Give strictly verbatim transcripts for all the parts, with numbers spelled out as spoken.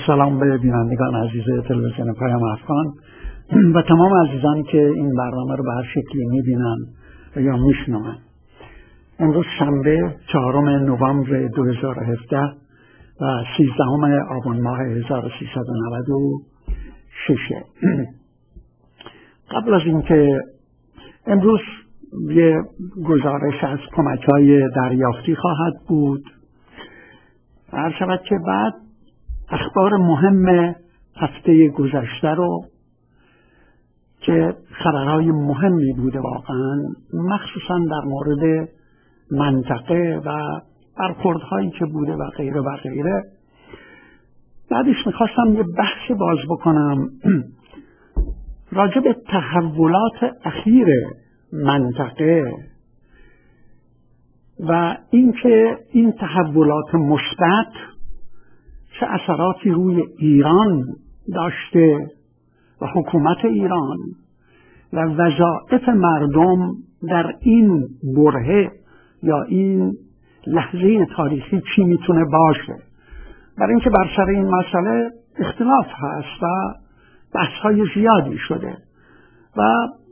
سلام به بینندگان عزیز تلویزیون پیام افغان و تمام عزیزانی که این برنامه رو به هر شکلی میبینن و یا میشنون. امروز شنبه چهارم نوامبر دو هزار و هفده و سیزدهم آبان ماه هزار و سیصد و نود و شش. قبل از اینکه امروز یه گزارش از کمک‌های دریافتی خواهد بود، عرض شود که بعد اخبار مهم هفته گذشته رو که خبرهای مهمی بوده واقعا، مخصوصا در مورد منطقه و برخوردهایی که بوده و غیره و غیره، بعدش میخواستم یه بحث باز بکنم راجع به تحولات اخیر منطقه و اینکه این تحولات مثبت چه اثراتی روی ایران داشته و حکومت ایران و وظایف مردم در این برهه یا این لحظه تاریخی چی میتونه باشه. برای اینکه بر سر این مسئله اختلاف هست و بحث‌های زیادی شده و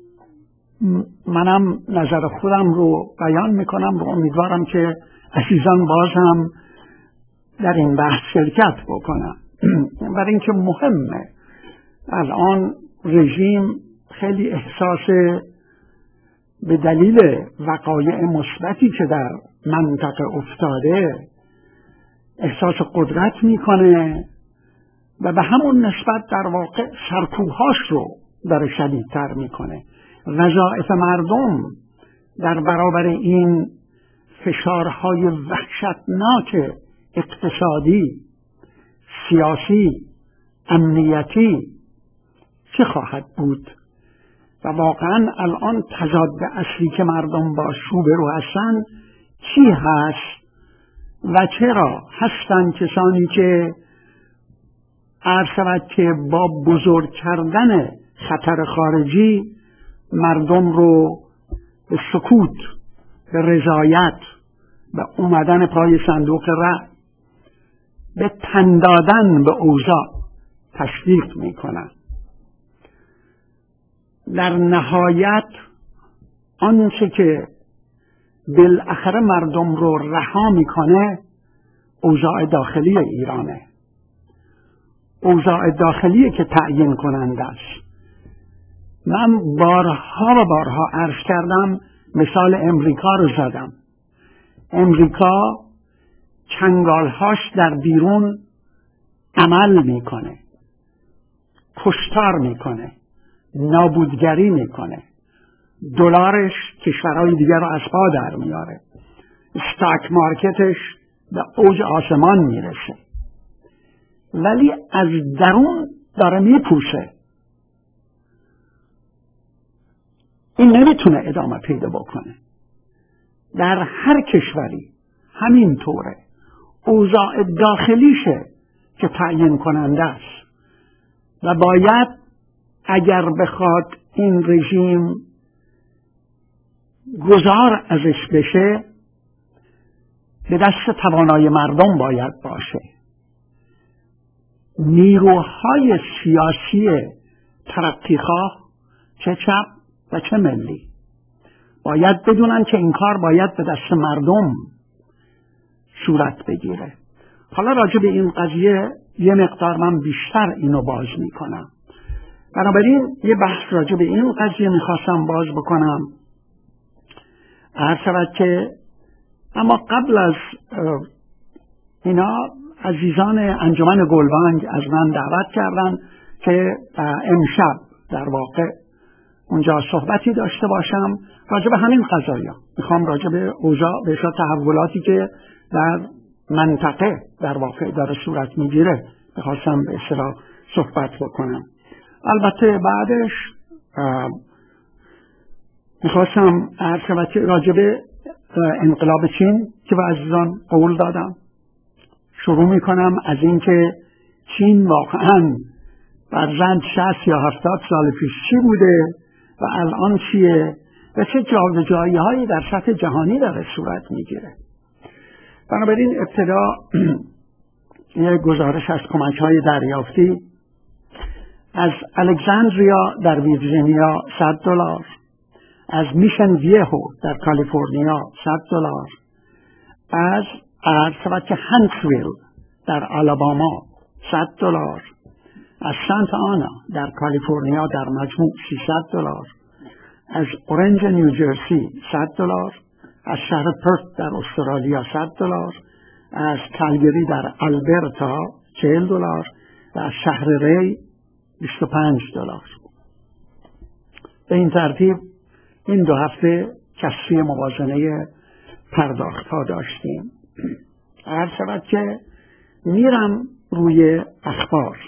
منم نظر خودم رو بیان میکنم و امیدوارم که عزیزان باز هم در این بحث شرکت بکنم. برای اینکه مهمه. الان رژیم خیلی احساس به دلیل وقایع مثبتی که در منطقه افتاده احساس قدرت میکنه و به همون نسبت در واقع سرکوبهاش رو داره شدیدتر میکنه. وظایف مردم در برابر این فشارهای وحشتناک اقتصادی، سیاسی، امنیتی چه خواهد بود؟ و واقعا الان تضاد اصلی که مردم با روبرو هستن چی هست و چرا هستن کسانی که عرض شود که با بزرگ کردن خطر خارجی مردم رو به سکوت، به رضایت، به اومدن پای صندوق رأی، به تن دادن به اوضاع تشویق میکنن. در نهایت آنچه که بالاخره مردم رو رها میکنه اوضاع داخلی ایرانه. اوضاع داخلی که تعیین کننده است. من بارها و بارها عرض کردم، مثال امریکا رو زدم. امریکا چنگالهاش در بیرون عمل میکنه، کشتار میکنه، نابودگری میکنه، دلارش کشورهای دیگر رو از پا در میاره، استاک مارکتش به اوج آسمان میرسه، ولی از درون داره میپوسه. این نمیتونه ادامه پیدا بکنه. در هر کشوری همین طوره. اوضاع داخلیشه که تعیین کننده است و باید اگر بخواد این رژیم گذار ازش بشه به دست توانای مردم باید باشه. نیروهای سیاسی ترقیخواه چه چپ و چه ملی باید بدونن که این کار باید به دست مردم صورت بگیره. حالا راجع به این قضیه یه مقدار من بیشتر اینو باز میکنم. بنابراین یه بحث راجع به این قضیه میخواستم باز بکنم. عرض شود که اما قبل از اینا عزیزان انجمن گلبانگ از من دعوت کردن که امشب در واقع اونجا صحبتی داشته باشم راجع به همین قضایا. میخوام راجع به اوضاع به تحولاتی که در منطقه در واقع داره صورت میگیره میخواستم به اصطلاح صحبت بکنم. البته بعدش میخواستم عرض شود که راجع به انقلاب چین که به عزیزان قول دادم شروع میکنم از اینکه چین واقعا برزند شصت یا هفتاد سال پیش چی بوده و الان چیه و چه جابجایی هایی در سطح جهانی داره صورت میگیره. بنابراین ابتدا یک گزارش از کمک‌های دریافتی از الکساندریا در ویرجینیا صد دلار، از میشن ویهو در کالیفرنیا صد دلار، از ارسبت هانکسویل در آلاباما صد دلار، از سانتا آنا در کالیفرنیا در مجموع سیصد دلار، از اورنج نیوجرسی صد دلار، از شهر پرت در استرالیا صد دلار، از کالگری در آلبرتا چهل دلار و از شهر ری بیست و پنج دلار. به این ترتیب این دو هفته کسری موازنه پرداخت ها داشتیم. هر شود که میرم روی اخبار.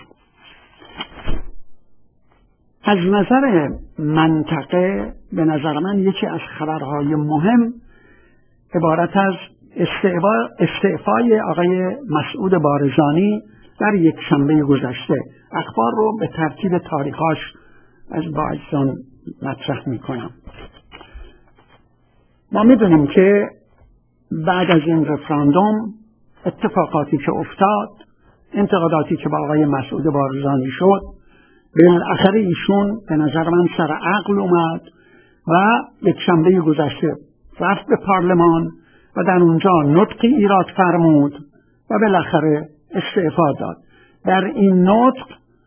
از نظر منطقه به نظر من یکی از خبرهای مهم عبارت از استعفای آقای مسعود بارزانی در یک شنبه گذشته. اخبار رو به ترتیب تاریخاش از باعثان مطرح می کنم. ما می دونیم که بعد از این رفراندوم اتفاقاتی که افتاد، انتقاداتی که با آقای مسعود بارزانی شد، بالاخره ایشون به نظر من سر عقل اومد و یک شنبه گذشته رفت به پارلمان و در اونجا نطقی ایراد فرمود و بالاخره استعفا داد. در این نطق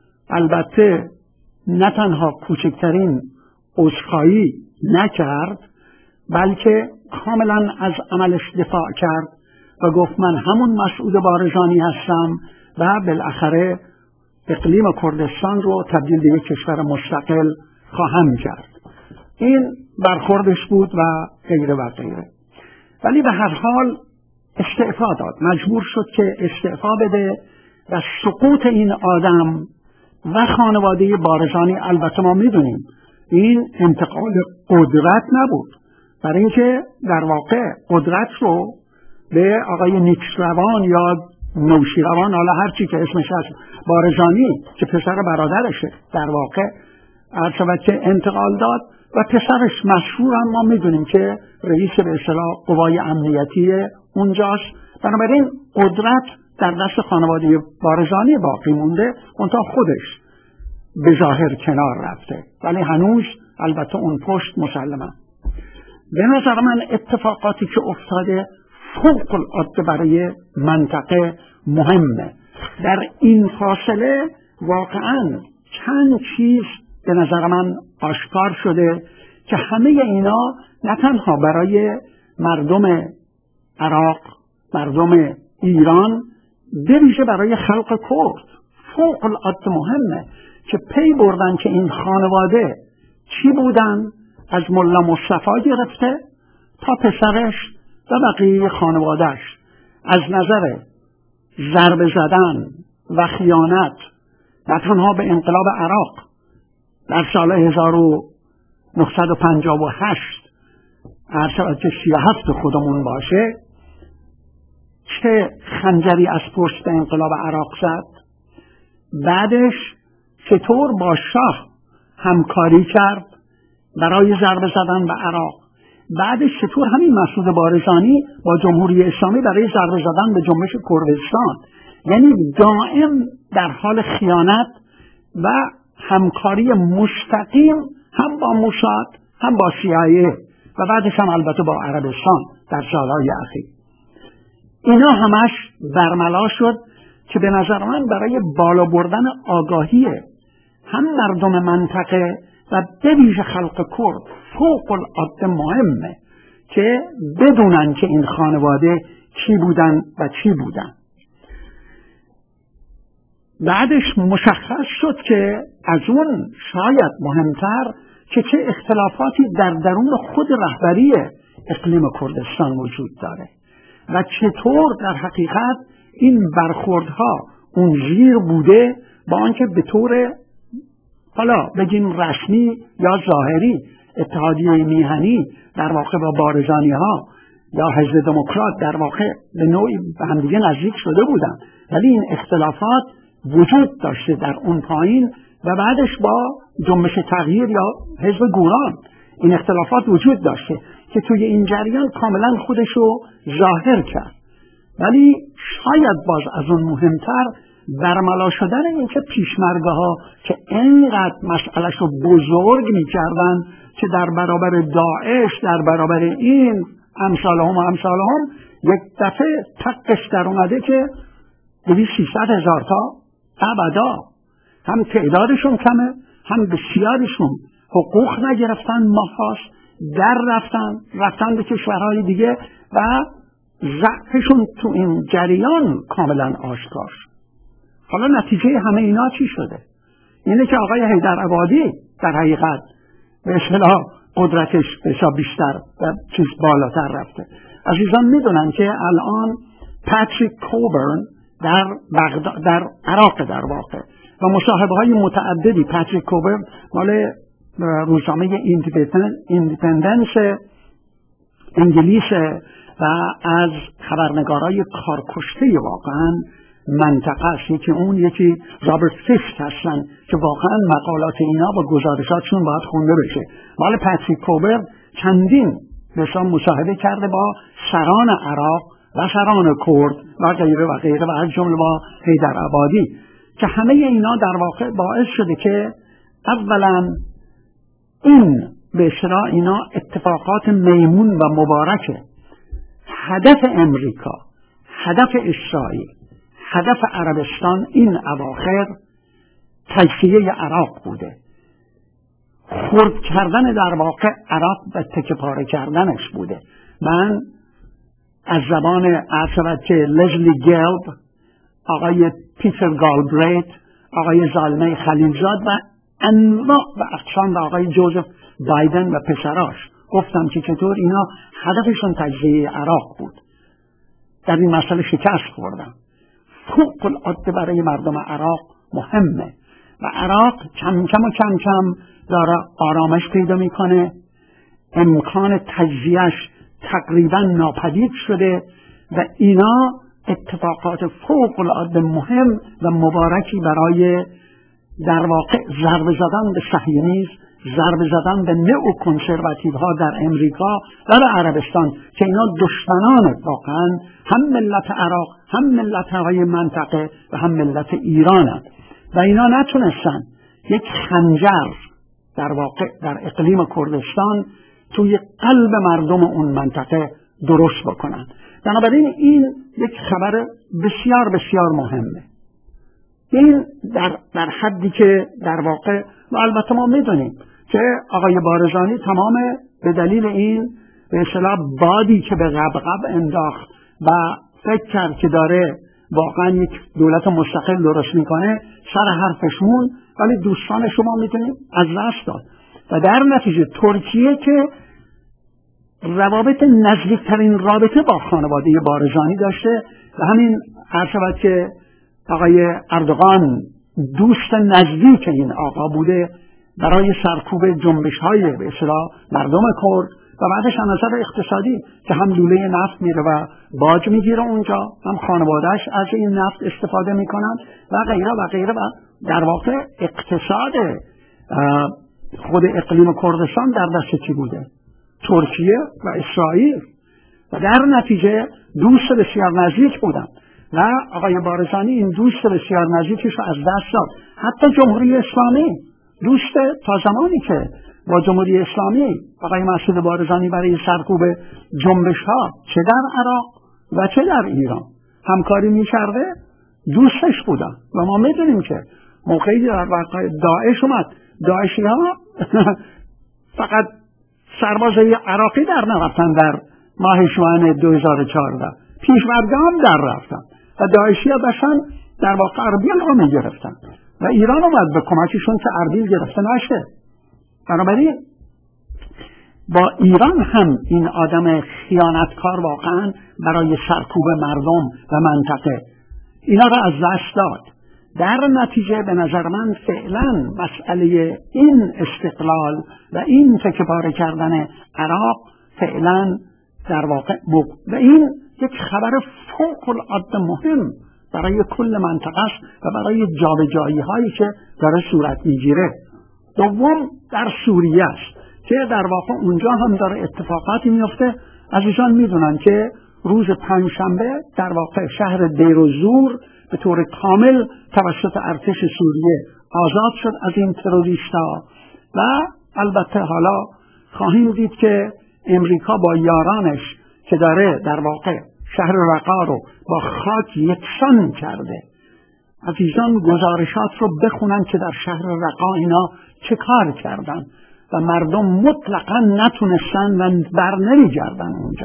البته نه تنها کوچکترین عذرخواهی نکرد، بلکه کاملا از عملش دفاع کرد و گفت من همون مسعود بارزانی هستم و بالاخره اقلیم کردستان رو تبدیل به یک کشور مستقل خواهم کرد. این برخوردش بود و غیره و غیره. ولی به هر حال استعفا داد، مجبور شد که استعفا بده و سقوط این آدم و خانواده بارزانی، البته ما میدونیم این انتقال قدرت نبود، برای اینکه در واقع قدرت رو به آقای نیکسروان یا نوشیروان، حالا هر چی که اسمش هست، بارزانی که پسر برادرشه در واقع عرض که انتقال داد و پسرش مشهور هم ما میدونیم که رئیس به اصطلاح قوای امنیتی اونجاست. بنابراین قدرت در دست خانواده بارزانی باقی مونده، منتها خودش به ظاهر کنار رفته، ولی هنوز البته اون پشت مسلمه. به نظر من اتفاقاتی که افتاده فوق العاده برای منطقه مهمه. در این فاصله واقعا چند چیز به نظر من آشکار شده که همه اینا نه تنها برای مردم عراق، مردم ایران، به ویژه برای خلق کرد فوق العاده مهمه که پی بردن که این خانواده چی بودن، از ملا مصطفی گرفته تا پسرش و بقیه خانوادهش، از نظر ضربه زدن و خیانت نه تنها به انقلاب عراق در سال هزار و نهصد و پنجاه و هشت عرض که سی و هفت خودمون باشه، چه خنجری از پشت انقلاب عراق زد، بعدش چطور با شاه همکاری کرد برای ضربه زدن به عراق، بعدش چطور همین مسعود بارزانی با جمهوری اسلامی برای ضربه زدن به جنبش کردستان، یعنی دائم در حال خیانت و همکاری مستقیم هم با موساد هم با سی آی ای و بعدش هم البته با عربستان در سالهای اخیر. اینا همش برملا شد که به نظر من برای بالا بردن آگاهی هم مردم منطقه و به ویژه خلق کرد فوق العاده مهمه که بدونن که این خانواده چی بودن و چی بودن. بعدش مشخص شد که از اون شاید مهمتر که چه اختلافاتی در درون خود رهبری اقلیم کردستان وجود داره و چطور در حقیقت این برخوردها اون زیر بوده، با آنکه به طور حالا بگیم رسمی یا ظاهری اتحادیه میهنی در واقع با بارزانی ها یا حزب دموکرات در واقع به نوعی به همدیگه نزدیک شده بودن، ولی این اختلافات وجود داشته در اون پایین و بعدش با جنبش تغییر یا حزب گوران این اختلافات وجود داشته که توی این جریان کاملا خودشو ظاهر کرد. ولی شاید باز از اون مهمتر برملا شدن این که پیشمرگه ها که اینقدر مسئلهش رو بزرگ میکردن که در برابر داعش، در برابر این امثالهم و امثالهم، یک دفعه تقش در اومده که دویست سیصد هزار تا ابدا، هم تعدادشون کمه، هم بسیارشون حقوق نگرفتن، ماهاست در رفتن رفتن به کشورهای دیگه و ضعفشون تو این جریان کاملا آشکار. حالا نتیجه همه اینا چی شده؟ اینه که آقای حیدرآبادی در حقیقت به اصطلاح قدرتش بسیار بیشتر و چیز بالاتر رفته. عزیزان میدونن که الان پاتریک کوبرن در بغداد، در عراق در واقع، و مصاحبه های متعددی، پاتریک کوبرن مال روزنامه ایندیپندنس انگلیس و از خبرنگارای کارکشته واقعا منطقه است، یکی اون یکی رابرت فیسک هستن که واقعا مقالات اینا و گزارشاتشون باید خونده بشه. مال پاتریک کوبرن چندین بسیار مصاحبه کرده با سران عراق و سران کرد و غیره و غیره و از جمله با حیدرآبادی، که همه اینا در واقع باعث شده که اولا این به اصطلاح اینا اتفاقات میمون و مبارکه. هدف امریکا، هدف اسرائیل، هدف عربستان این اواخر تجزیه عراق بوده، خرد کردن در واقع عراق و تکه پاره کردنش بوده. من از زبان عرض که لزلی گلب، آقای پیتر گالبریت، آقای زالمه خلیلزاد و انواع و اقسام و آقای جوزف بایدن و پسراش گفتم که چطور اینا هدفشون تجزیه عراق بود. در این مسئله شکست خوردم. فوق العاده برای مردم عراق مهمه و عراق کم کم و کم کم داره آرامش پیدا میکنه، امکان تجزیهش تقریبا ناپدید شده و اینا اتفاقات فوق العاده مهم و مبارکی برای در واقع ضربه زدن به صهیونیسم، ضربه زدن به نئو کنسرواتیو ها در امریکا و در عربستان که اینا دشمنان واقعا هم ملت عراق، هم ملت های منطقه و هم ملت ایران، و اینا نتونستن یک خنجر در واقع در اقلیم کردستان توی قلب مردم اون منطقه درست بکنن. بنابراین این یک خبر بسیار بسیار مهمه. این در, در حدی که در واقع و البته ما میدونیم که آقای بارزانی تمام به دلیل این به اصطلاح بادی که به غبغب انداخت و فکر کرد که داره واقعا یک دولت مستقل درست میکنه، سر حرفشون، ولی دوستان شما میدونیم از دست داد و در نتیجه ترکیه که روابط نزدیکترین رابطه با خانواده بارزانی داشته و همین هر شود که آقای اردوغان دوست نزدیک این آقا بوده برای سرکوب جنبش های به اصطلاح مردم کرد و بعدش از نظر اقتصادی که هم لوله نفت میره و باج میگیره اونجا، هم خانوادهش از این نفت استفاده میکنن و غیره و غیره و در واقع اقتصاد خود اقلیم کردستان در دست کی بوده؟ ترکیه و اسرائیل و در نتیجه دوست بسیار نزدیک بودن و آقای بارزانی این دوست بسیار نزدیکش رو از دست داد. حتی جمهوری اسلامی دوست تا زمانی که با جمهوری اسلامی آقای مسعود بارزانی برای سرکوب جنبش ها چه در عراق و چه در ایران همکاری می‌کرده دوستش بودن و ما می‌دونیم که موقعی در واقع داعش اومد، داعشی ها فقط سربازای عراقی در نرفتن در ماه شوان دو هزار و چهارده، پیشمرده هم در رفتن و داعشی ها داشتن در واقع اربیل ها می گرفتن و ایران اومد به کمکشون که اربیل گرفته نشه. بنابراین با ایران هم این آدم خیانتکار واقعا برای سرکوب مردم و منطقه اینا را از دست داد. در نتیجه به نظر من فعلا مسئله این استقلال و این تکه پاره کردن عراق فعلا در واقع مق... و این یک خبر فوق العاده مهم برای کل منطقه است و برای جابجایی هایی که داره صورت میگیره. دوم در سوریه است که در واقع اونجا هم داره اتفاقاتی میفته. عزیزان میدونن که روز پنجشنبه در واقع شهر دیر و زور به طور کامل توسط ارتش سوریه آزاد شد از این تروریست‌ها و البته حالا خواهیم دید که امریکا با یارانش که داره در واقع شهر رقا رو با خاک یکسان کرده. عزیزان گزارشات رو بخونن که در شهر رقا اینا چه کار کردن و مردم مطلقا نتونستن و بر نمیگردن اونجا.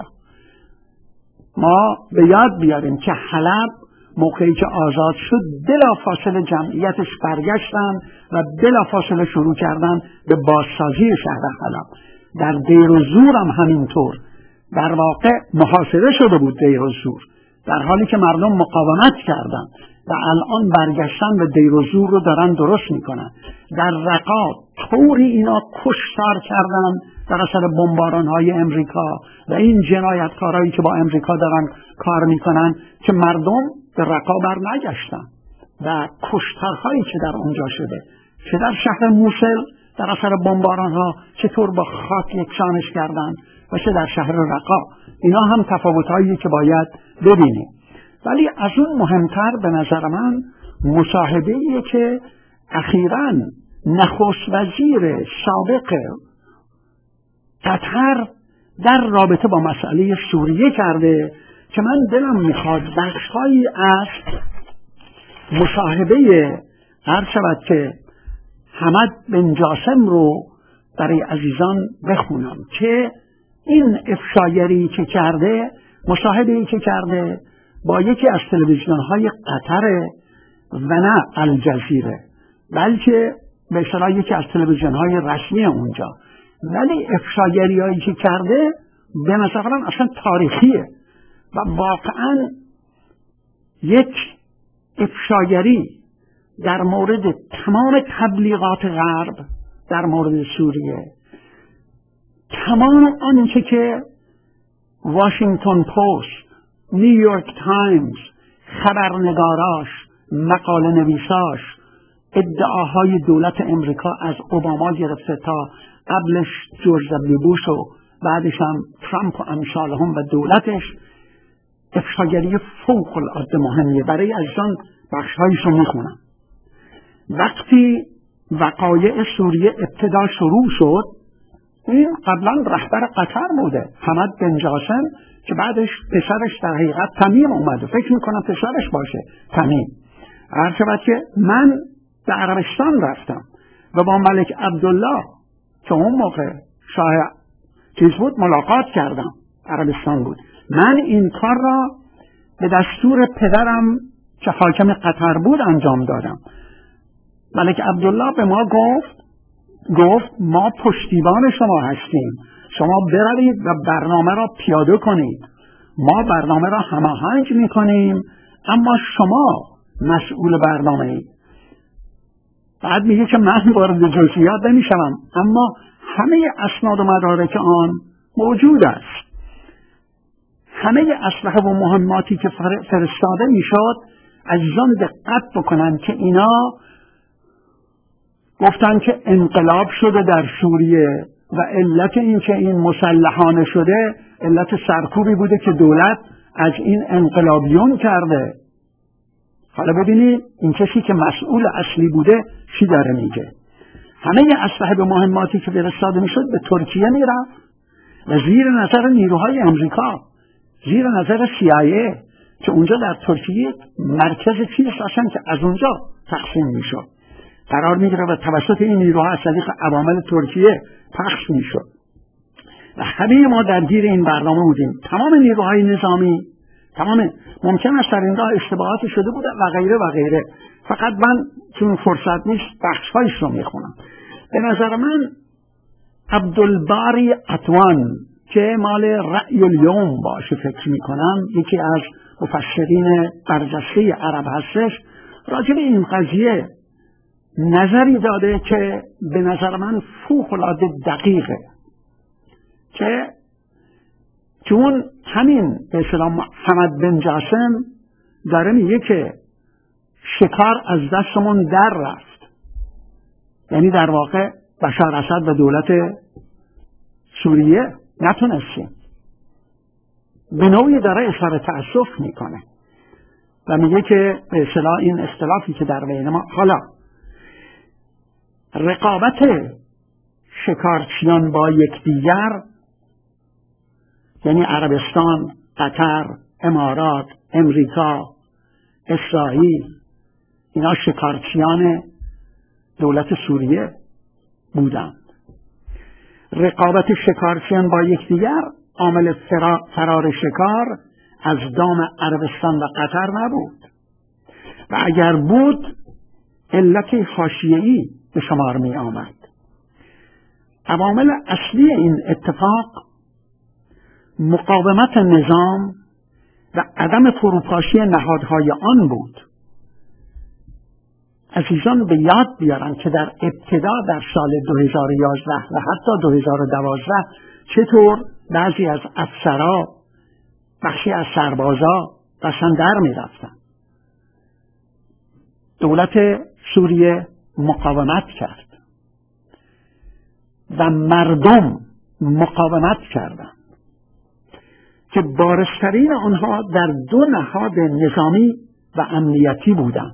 ما به یاد بیاریم که حلب موقعی که آزاد شد بلافاصله جمعیتش برگشتن و بلافاصله شروع کردن به بازسازی شهر حلب. در دیر و زور هم همینطور در واقع محاصره شده بود دیر و زور، در حالی که مردم مقاومت کردن و الان برگشتن به دیر و زور رو دارن درست میکنن. در رقا طوری اینا کشتار کردن در اثر بمباران‌های امریکا و این جنایتکارایی که با امریکا دارن کار میکنن که مردم به رقا بر نگشتن و کشتارهایی که در اونجا شده، چه در شهر موصل در اثر بمباران‌ها چطور با خاک یکسانش کردن و چه در شهر رقا، اینا هم تفاوت‌هایی که باید ببینیم. ولی از اون مهمتر به نظر من مصاحبه‌ایه که اخیراً نخست وزیر سابق قطر در رابطه با مسئله سوریه کرده که من دلم میخواد بخش‌هایی از مصاحبه هر شود که حمد بن جاسم رو برای عزیزان بخونم که این افشاگری که کرده، مصاحبه‌ای که کرده با یکی از تلویزیون‌های قطر و نه الجزیره، بلکه به اصطلاح یکی از تلویزیون‌های رسمی اونجا، ولی افشاگری‌هایی که کرده به نظر من اصلا تاریخیه و واقعاً یک افشاگری در مورد تمام تبلیغات غرب در مورد سوریه، تمام آنچه که واشنگتن پست، نیویورک تایمز، خبرنگاراش، مقاله نویساش، ادعاهای دولت امریکا از اوباما گرفته تا قبلش جورج دبلیو بوش و بعدش هم ترامپ و امثالهم و دولتش، افشاگری فوق العاده مهمیه. برای عزیزان بخش‌هایش رو میخونم. وقتی وقایع سوریه ابتدا شروع شد، این قبلا رهبر قطر بوده، حمد بن جاسم، که بعدش پسرش در حقیقت تمیم اومده، فکر میکنم پسرش باشه تمیم. هر شود که من به عربستان رفتم و با ملک عبدالله که اون موقع شاه چیز بود ملاقات کردم، عربستان بود. من این کار را به دستور پدرم که حاکم قطر بود انجام دادم. ملک عبدالله به ما گفت گفت ما پشتیبان شما هستیم، شما بروید و برنامه را پیاده کنید، ما برنامه را هماهنگ میکنیم اما شما مسئول برنامه اید. بعد میگه که من وارد جزئیات نمیشم، اما همه اسناد و مدارک آن موجود است. همه اسلحه و مهماتی که فرستاده میشد، عزیزان دقت بکنن که اینا گفتن که انقلاب شده در سوریه و علت این که این مسلحانه شده علت سرکوبی بوده که دولت از این انقلابیون کرده. حالا ببینید این کسی که مسئول اصلی بوده چی داره میگه. همه اسلحه به مهماتی که فرستاده میشد به ترکیه میرفت و زیر نظر نیروهای امریکا، زیر نظر سی آی ای که اونجا در ترکیه مرکز چیز اصلا که از اونجا تقسیم میشد قرار میگیره و توسط این نیروها از طریق عوامل ترکیه پخش میشد و همه ما درگیر این برنامه بودیم. تمام نیروهای نظامی، تمام ممکن است در این راه اشتباهاتی شده بوده و غیره و غیره. فقط من چون فرصت نیست بخش‌هایش رو میخونم. به نظر من عبدالباری عطوان که مال رأی الیوم باشه فکر میکنم، یکی از مفسرین برجسته عرب هستش، راجع به این قضیه نظری داده که به نظر من فوق العاده دقیقه، که چون همین به اصطلاح حمد بن جاسم داره میگه که شکار از دستمون در رفت، یعنی در واقع بشار اسد و دولت سوریه نتونستیم. به نوعی داره اظهار تأسف میکنه و میگه که به اصطلاح این اختلافی که در بین ما، حالا رقابت شکارچیان با یکدیگر، یعنی عربستان، قطر، امارات، امریکا، اسرائیل، اینا شکارچیان دولت سوریه بودند. رقابت شکارچیان با یکدیگر عامل فرا، فرار شکار از دام عربستان و قطر نبود و اگر بود علت حاشیه‌ای به شمار می آمد. عوامل اصلی این اتفاق مقاومت نظام و عدم فروپاشی نهادهای آن بود. عزیزان به یاد بیارن که در ابتدا در سال دو هزار و یازده و حتی دو هزار و دوازده چطور بعضی از افسرها، بخشی از سربازا قسم در می رفتن. دولت سوریه مقاومت کرد و مردم مقاومت کردند که بارزترین آنها در دو نهاد نظامی و امنیتی بودند.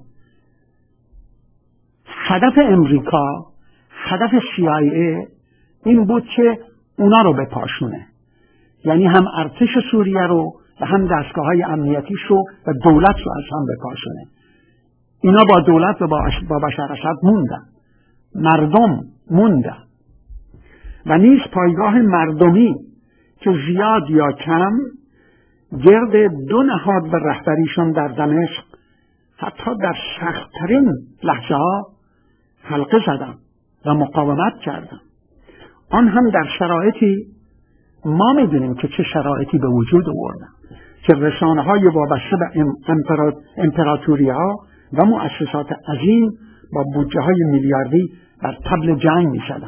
هدف امریکا، هدف سی آی ای این بود که اونا رو بپاشونه، یعنی هم ارتش سوریه رو و هم دستگاه های امنیتیش رو و دولت رو از هم بپاشونه. اینا با دولت و با بشار اسد موندن، مردم موندن و نیز پایگاه مردمی که زیاد یا کم گرد دو نهاد به رهبریشون در دمشق حتی در سخت‌ترین لحظه ها حلقه زدن و مقاومت کردن. آن هم در شرایطی ما میدونیم که چه شرایطی به وجود آوردن که رسانه های وابسته به امپراتوری ها و مؤسسات عظیم با بودجه های میلیاردی بر طبل جنگ می شدن.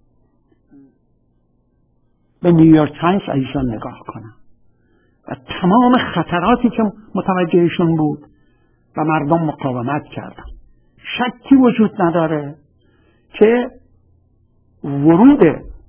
به نیویورک تایمز عزیزان نگاه کنم و تمام خطراتی که متوجهشون بود و مردم مقاومت کردن. شکی وجود نداره که ورود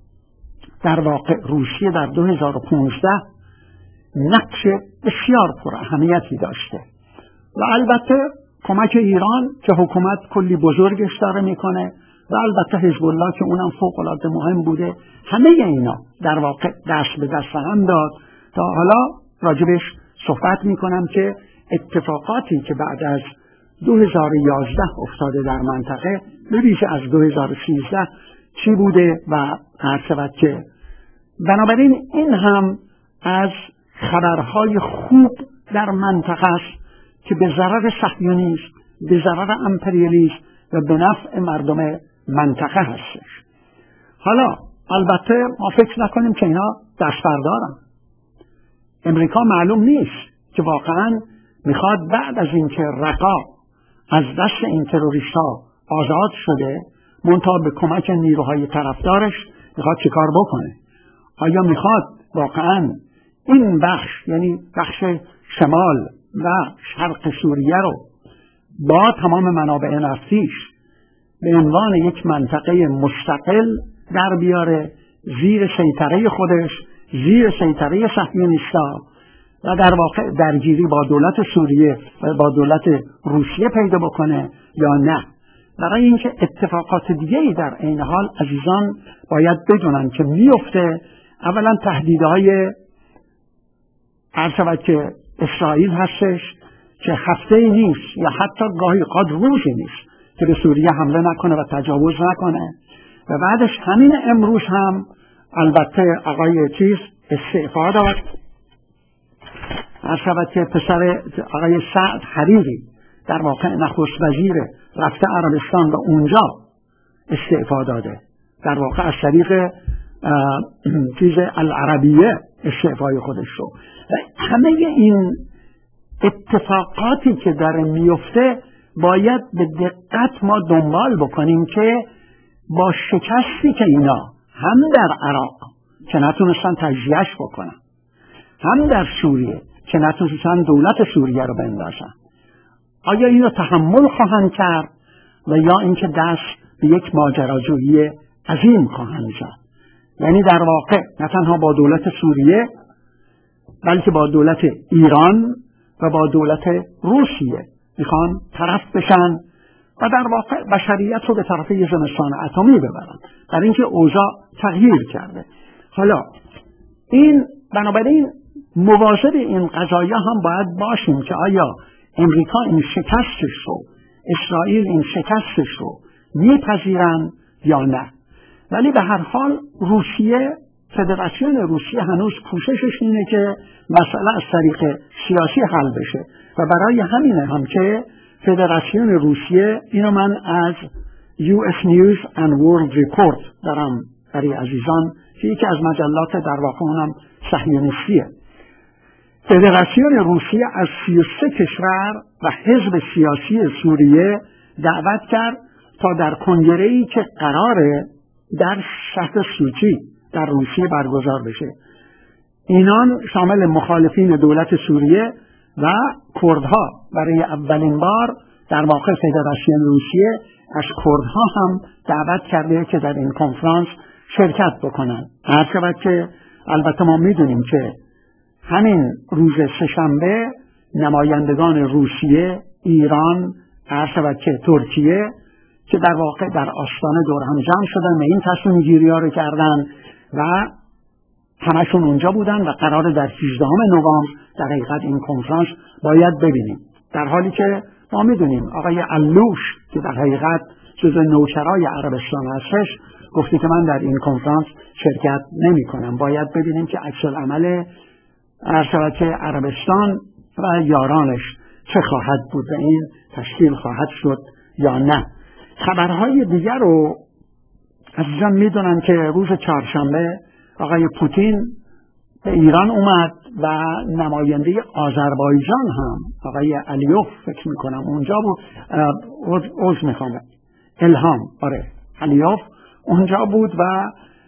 در واقع روسیه در دو هزار و پانزده نقش بسیار پر اهمیتی داشته و البته کمک ایران که حکومت کلی بزرگش داره میکنه و البته حزب الله که اونم فوق العاده مهم بوده. همه اینا در واقع دست به دست هم داد. تا حالا راجبش صحبت میکنم که اتفاقاتی که بعد از دو هزار و یازده افتاده در منطقه به ویژه از دو هزار و سیزده چی بوده و عرض شود که بنابراین این هم از خبرهای خوب در منطقه است که به ضرر صهیونیسم، به ضرر امپریالیسم و به نفع مردم منطقه هستش. حالا البته ما فکر نکنیم که اینا دست بردارن. امریکا معلوم نیست که واقعا میخواد بعد از اینکه رقا از دست این تروریست ها آزاد شده منتها به کمک نیروهای طرفدارش میخواد چه کار بکنه. آیا میخواد واقعا این بخش، یعنی بخش شمال و شرق سوریه رو با تمام منابع نفتیش به عنوان یک منطقه مستقل در بیاره زیر سیطره خودش، زیر سیطره صهیونیست‌ها و در واقع درگیری با دولت سوریه و با دولت روسیه پیدا بکنه یا نه؟ برای اینکه اتفاقات دیگه‌ای در این حال عزیزان باید بدونن که میفته. اولا تهدیدهای هر شود که اسرائیل هستش که هفته‌ای نیست یا حتی گاهی قد روزی نیست که به سوریه حمله نکنه و تجاوز نکنه و بعدش همین امروز هم البته آقای چیز استعفا داد، هر شود که پسر آقای سعد حریری در واقع نخست وزیر رفته عربستان و اونجا استعفا داده، در واقع از طریق چیز العربیه استعفای خودش رو. و همه این اتفاقاتی که داره میفته باید به دقت ما دنبال بکنیم که با شکستی که اینا هم در عراق که نتونستن تجزیه‌اش بکنن، هم در سوریه که نتونستن دولت سوریه رو بندازن، آیا اینو تحمل خواهند کرد و یا اینکه دست به یک ماجراجویی عظیم خواهند زد؟ یعنی در واقع نه تنها با دولت سوریه بلکه با دولت ایران و با دولت روسیه میخوان طرف بشن و در واقع بشریت رو به طرف یه زمستان اتمی ببرن، در اینکه اوضاع تغییر کرده. حالا این بنابراین مواظب این قضایا هم باید باشیم که آیا امریکا این شکستش رو، اسرائیل این شکستش رو میپذیرن یا نه. ولی به هر حال روسیه، فدراسیون روسیه هنوز کوششش اینه که مسئله از طریق سیاسی حل بشه و برای همینه هم که فدراسیون روسیه، اینو من از یو اس News and World Report دارم برای عزیزان که یکی از مجلات در واقع اونم صهیونیستیه، فدراسیون روسیه از سی و سه کشور و حزب سیاسی سوریه دعوت کرد تا در کنگره‌ای که قراره در شهر سوچی در روسیه برگزار بشه، اینان شامل مخالفین دولت سوریه و کردها، برای اولین بار در واقع فدراسیون روسیه از کردها هم دعوت کرده که در این کنفرانس شرکت بکنن. هر شود که البته ما میدونیم که همین روز سه‌شنبه نمایندگان روسیه، ایران، هر شود که ترکیه که در واقع در آستانه دور هم جمع شدن و این تصمیم گیری ها رو کردن و همشون اونجا بودن و قرار در هجدهم نوامبر در حقیقت این کنفرانس باید ببینیم، در حالی که ما میدونیم آقای علوش که در حقیقت جزء نوکرای عربستان هستش گفته که من در این کنفرانس شرکت نمی کنم. باید ببینیم که عکس العمل ارشد عربستان و یارانش چه خواهد بود و این تشکیل خواهد شد یا نه. خبرهای دیگر رو عزیزان میدونن که روز چهارشنبه آقای پوتین به ایران اومد و نماینده آذربایجان هم آقای علیوف فکر میکنم اونجا بود، عوض میخوام الهام آره علیوف اونجا بود و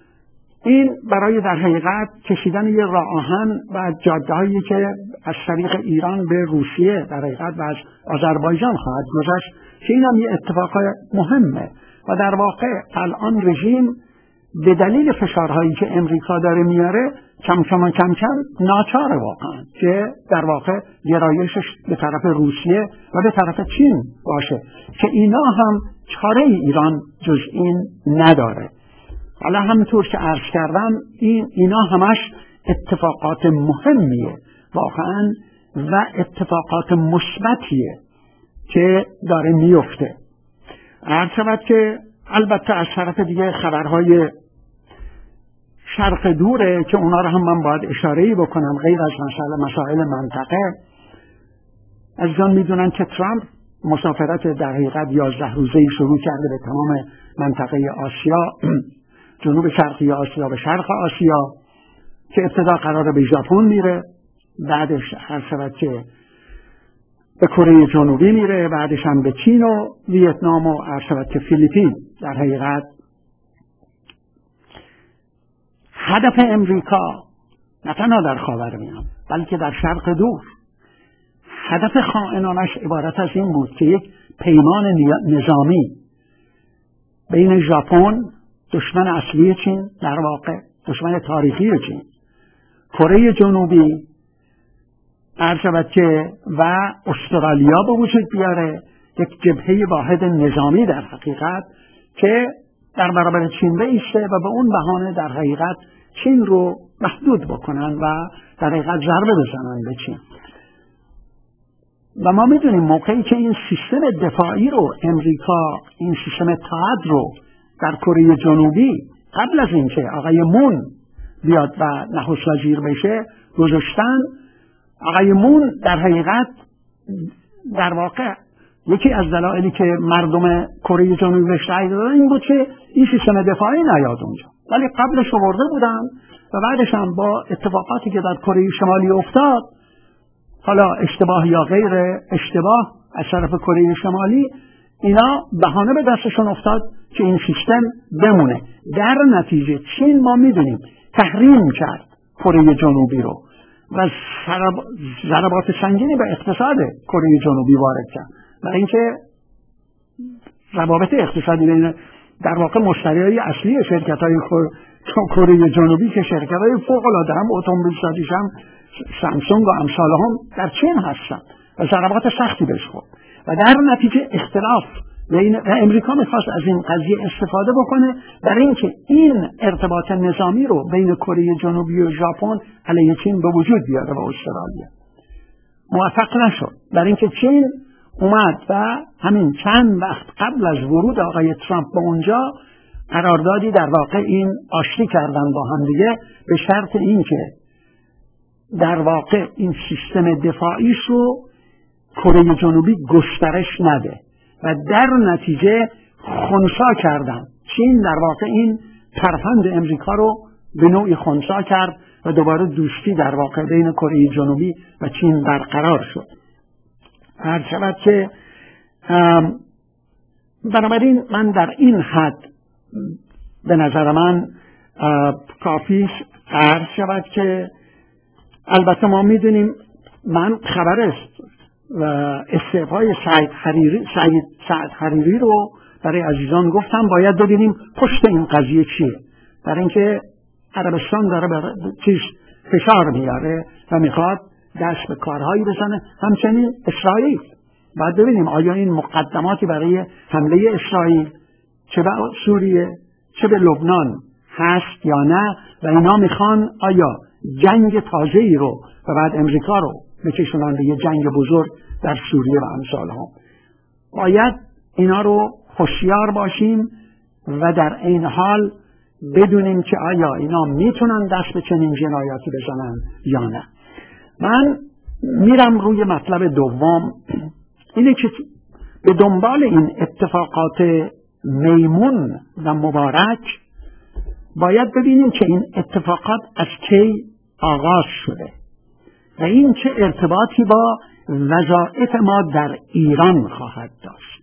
این برای در حقیقت کشیدن یه راه آهن و جاده‌هایی که از طریق ایران به روسیه در حقیقت و از آذربایجان خواهد گذشت که این هم یه اتفاق مهمه و در واقع الان رژیم به دلیل فشارهایی که امریکا داره میاره کم کم کم کم ناچاره واقعا که در واقع گرایشش به طرف روسیه و به طرف چین باشه که اینا هم چاره ایران جز این نداره. حالا همونطور که عرض کردم این اینا همش اتفاقات مهمیه واقعا و اتفاقات مثبتیه که داره میفته. عرض شود که البته از طرف دیگه خبرهای شرق دوره که اونا رو هم من باید اشاره‌ای بکنم غیر از مسائل مسائل منطقه. از جان میدونن که ترامپ مسافرت در حقیقت یازده روزه‌ای شروع کرده به تمام منطقه آسیا، جنوب شرقی آسیا و شرق آسیا که ابتدا قراره به ژاپن میره، بعدش هر شود که به کره جنوبی میره، بعدش هم به چین و ویتنام و هر شود که فیلیپین. در حقیقت هدف امریکا نه تنها در خاورمیانه بلکه در شرق دور، هدف خائنانش عبارت از این بود که یک پیمان نظامی بین ژاپن، دشمن اصلی چین، در واقع دشمن تاریخی چین، کره جنوبی عرض شود که و استرالیا به وجود بیاره، یک جبهه واحد نظامی در حقیقت که در برابر چین بایسته و به اون بهانه در حقیقت چین رو محدود بکنن و در حقیقت ضربه بزنن به چین. و ما میدونیم موقعی که این سیستم دفاعی رو امریکا، این سیستم تاد رو در کره جنوبی قبل از اینکه آقای مون بیاد و نخست وزیر بشه گذاشتن، آقای مون در حقیقت در واقع یکی از دلایلی که مردم کره جنوبی بهش رأی دادن این بود که این سیستم دفاعی نیاد اونجا، ولی قبلش آورده بودن و بعدش هم با اتفاقاتی که در کره شمالی افتاد، حالا اشتباه یا غیر اشتباه از طرف کره شمالی، اینا بهانه به دستشون افتاد که این سیستم بمونه. در نتیجه چین ما میدونیم تحریم کرد کره جنوبی رو و ضربات سنگینی به اقتصاد کره جنوبی وارد کرد و اینکه روابط اقتصادی بین در واقع مشتریای اصلی شرکت‌های تو کره جنوبی که شرکت‌های فوق‌العاده هم اتومبیل سازیش هم سامسونگ و امثال هم در چین هستن و ضربات سختی بهش خورد و در نتیجه اختلاف بین و امریکا میخواست از این قضیه استفاده بکنه برای اینکه این ارتباط نظامی رو بین کره جنوبی و ژاپن علیه چین به وجود بیاره و استرالیا. موفق نشد، برای اینکه چین اومد و همین چند وقت قبل از ورود آقای ترامپ به اونجا قراردادی در واقع این آشتی کردن با هم دیگه به شرط اینکه در واقع این سیستم دفاعیش رو کره جنوبی گسترش نده و در نتیجه خنثی کردن. چین در واقع این ترفند امریکا رو به نوعی خنثی کرد و دوباره دوستی در واقع بین کره جنوبی و چین برقرار شد. هر شود که بنابراین من در این حد به نظر من کافی عرض شود که البته ما میدونیم، من خبر است و استعفای سعید حریری سعید سعد حریری رو برای عزیزان گفتم باید ببینیم پشت این قضیه چیه، برای اینکه عربستان داره بر چیز فشار میاره و میخواد دست به کارهایی بزنه. همچنین اسرائیل باید ببینیم آیا این مقدماتی برای حمله اسرائیل چه به سوریه چه به لبنان هست یا نه و اینا میخوان آیا جنگ تازه‌ای رو و بعد امریکا رو بکشونن به یه جنگ بزرگ در سوریه و امثال ها. باید اینا رو هوشیار باشیم و در این حال بدونیم که آیا اینا میتونن دست به چنین جنایاتی بزنن یا نه. من میرم روی مطلب دوم، اینه که به دنبال این اتفاقات میمون و مبارک باید ببینیم که این اتفاقات از کی آغاز شده و این چه ارتباطی با وضعیت ما در ایران خواهد داشت.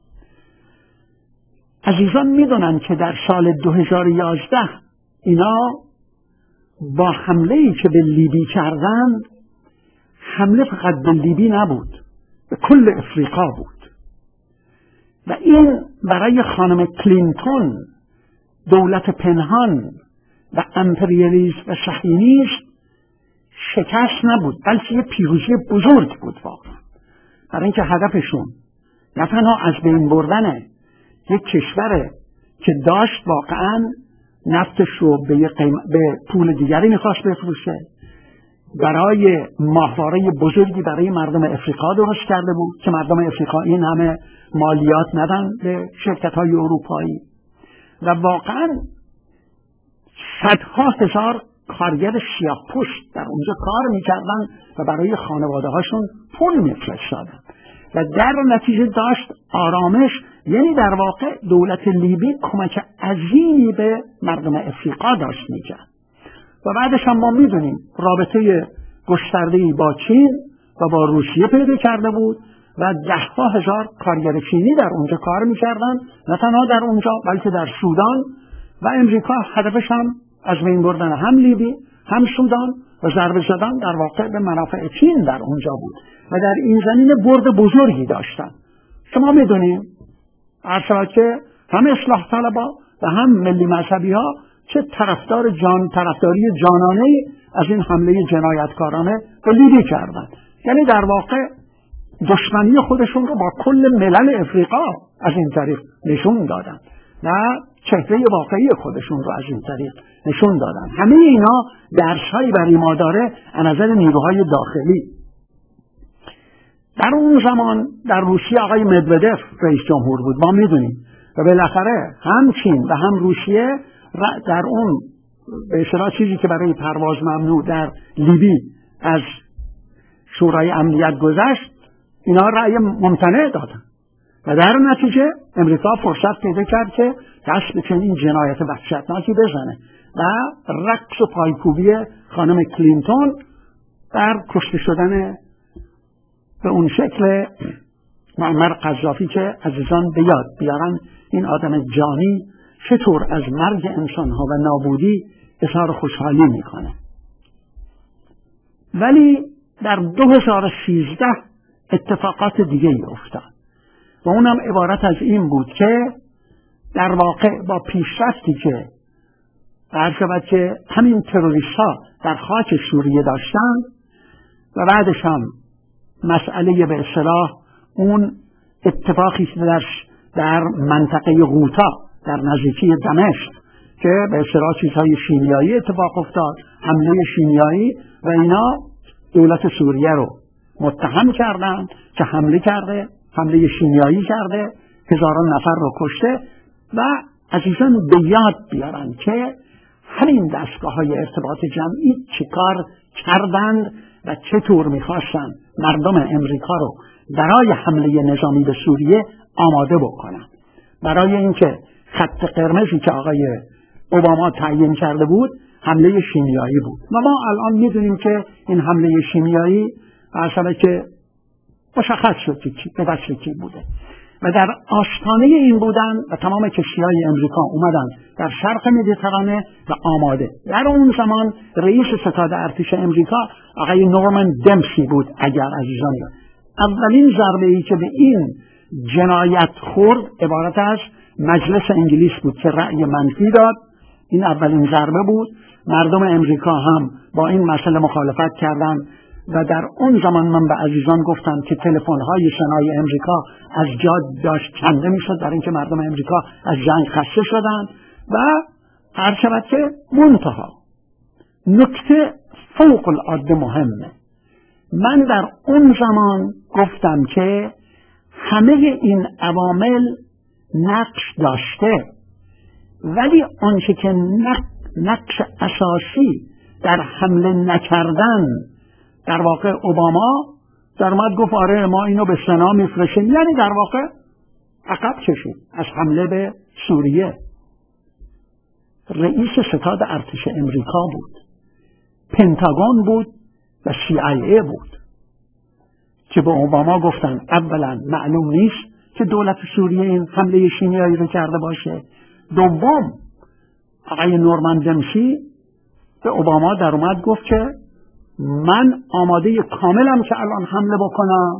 عزیزان میدونن که در سال دو هزار و یازده اینا با حمله‌ای که به لیبی کردند، حمله فقط به لیبی نبود، به کل افریقا بود و این برای خانم کلینتون دولت پنهان و امپریالیسم و صهیونیسم شکست نبود بلکه یه پیروزی بزرگ بود واقعا، برای اینکه هدفشون نه تنها از بین بردن یک کشوره که داشت واقعا نفتش رو به, به پول دیگری میخواست بفروشه، برای ماهواره بزرگی برای مردم افریقا درست کرده بود که مردم افریقا این همه مالیات ندن به شرکت‌های اروپایی و واقعا صدها هزار کارگر سیاه‌پوست در اونجا کار میکردن و برای خانواده هاشون پول میفرستادن و در نتیجه داشت آرامش، یعنی در واقع دولت لیبی کمک عظیمی به مردم افریقا داشت میکرد. و بعدش هم ما میدونیم رابطه گسترده‌ای با چین و با روسیه پیدا کرده بود و ده ها هزار کارگر چینی در اونجا کار میکردن، نه تنها در اونجا بلکه در سودان و امریکا هدفش هم از بین بردن هم لیبی هم سودان و ضربه زدن در واقع به منافع چین در اونجا بود و در این زمینه برد بزرگی داشتن. شما میدونیم اصلا که هم اصلاح طلبها و هم ملی مذهبی ها چه طرفدار جان طرفداری جانانه از این حمله جنایتکارانه به لیبی کردند، یعنی در واقع دشمنی خودشون رو با کل ملل افریقا از این طریق نشون دادن و چهره واقعی خودشون رو از این طریق نشون دادن. همه اینا درس‌هایی برای ما داره از نظر نیروهای داخلی. در اون زمان در روسیه آقای مدودف رئیس جمهور بود، ما میدونیم، و بالاخره هم چین و هم روسیه در اون به اصطلاح چیزی که برای پرواز ممنوع در لیبی از شورای امنیت گذشت، اینا رأی ممتنع دادن و در نتیجه امریکا فرصت پیدا کرد که دست به چنین جنایت وحشتناکی بزنه و رقص و پایکوبی خانم کلینتون در کشته شدن به اون شکل معمر قذافی که عزیزان به یاد بیارن این آدم جانی چطور از مرگ انسانها و نابودی اظهار خوشحالی میکنه. ولی در دو هزار و سیزده اتفاقات دیگه ای افتاد و اونم عبارت از این بود که در واقع با پیشرفتی که هر شود که همین تروریست ها در خاک سوریه داشتند و بعدش هم مسئله به اصطلاح اون اتفاقی که در, در منطقه غوطا در نزدیکی دمشق که به اصطلاح چیزهای شیمیایی اتفاق افتاد، حمله شیمیایی، و اینا دولت سوریه رو متهم کردند که حمله کرده، حمله شیمیایی کرده، هزاران نفر رو کشته. و عزیزان به یاد بیارن که همین دستگاه های ارتباط جمعی چه کار کردند و چطور میخواستند مردم امریکا رو برای حمله نظامی به سوریه آماده بکنند. برای اینکه خط قرمزی که آقای اوباما تعیین کرده بود حمله شیمیایی بود و ما الان میدونیم که این حمله شیمیایی اصلا که مشخص شد که به دست کی بوده و در آستانه این بودن و تمام کشتی‌های امریکا اومدن در شرق مدیترانه و آماده. در اون زمان رئیس ستاد ارتش امریکا آقای نورمن دمسی بود. اگر عزیزان اولین ضربه‌ای که به این جنایت خورد عبارت از مجلس انگلیس بود که رأی منفی داد. این اولین ضربه بود. مردم امریکا هم با این مسئله مخالفت کردند و در اون زمان من به عزیزان گفتم که تلفن‌های سنای امریکا از جا داشت کنده می‌شد در اینکه مردم امریکا از جنگ خسته شدند. و هر شود که منتها نکته فوق العاده مهمه، من در اون زمان گفتم که همه این عوامل نقش داشته، ولی آنچه که نقش اساسی در حمله نکردن در واقع اوباما در اومد گفت آره ما اینو به سنا میفرستیم، یعنی در واقع عقب کشید از حمله به سوریه. رئیس ستاد ارتش امریکا بود، پنتاگون بود و سی آی ای بود که به اوباما گفتن اولا معلوم نیست که دولت سوریه این حمله شیمیایی رو کرده باشه، دوم آقای نورمن دمسی به اوباما در اومد گفت که من آماده کاملم که الان حمله بکنم،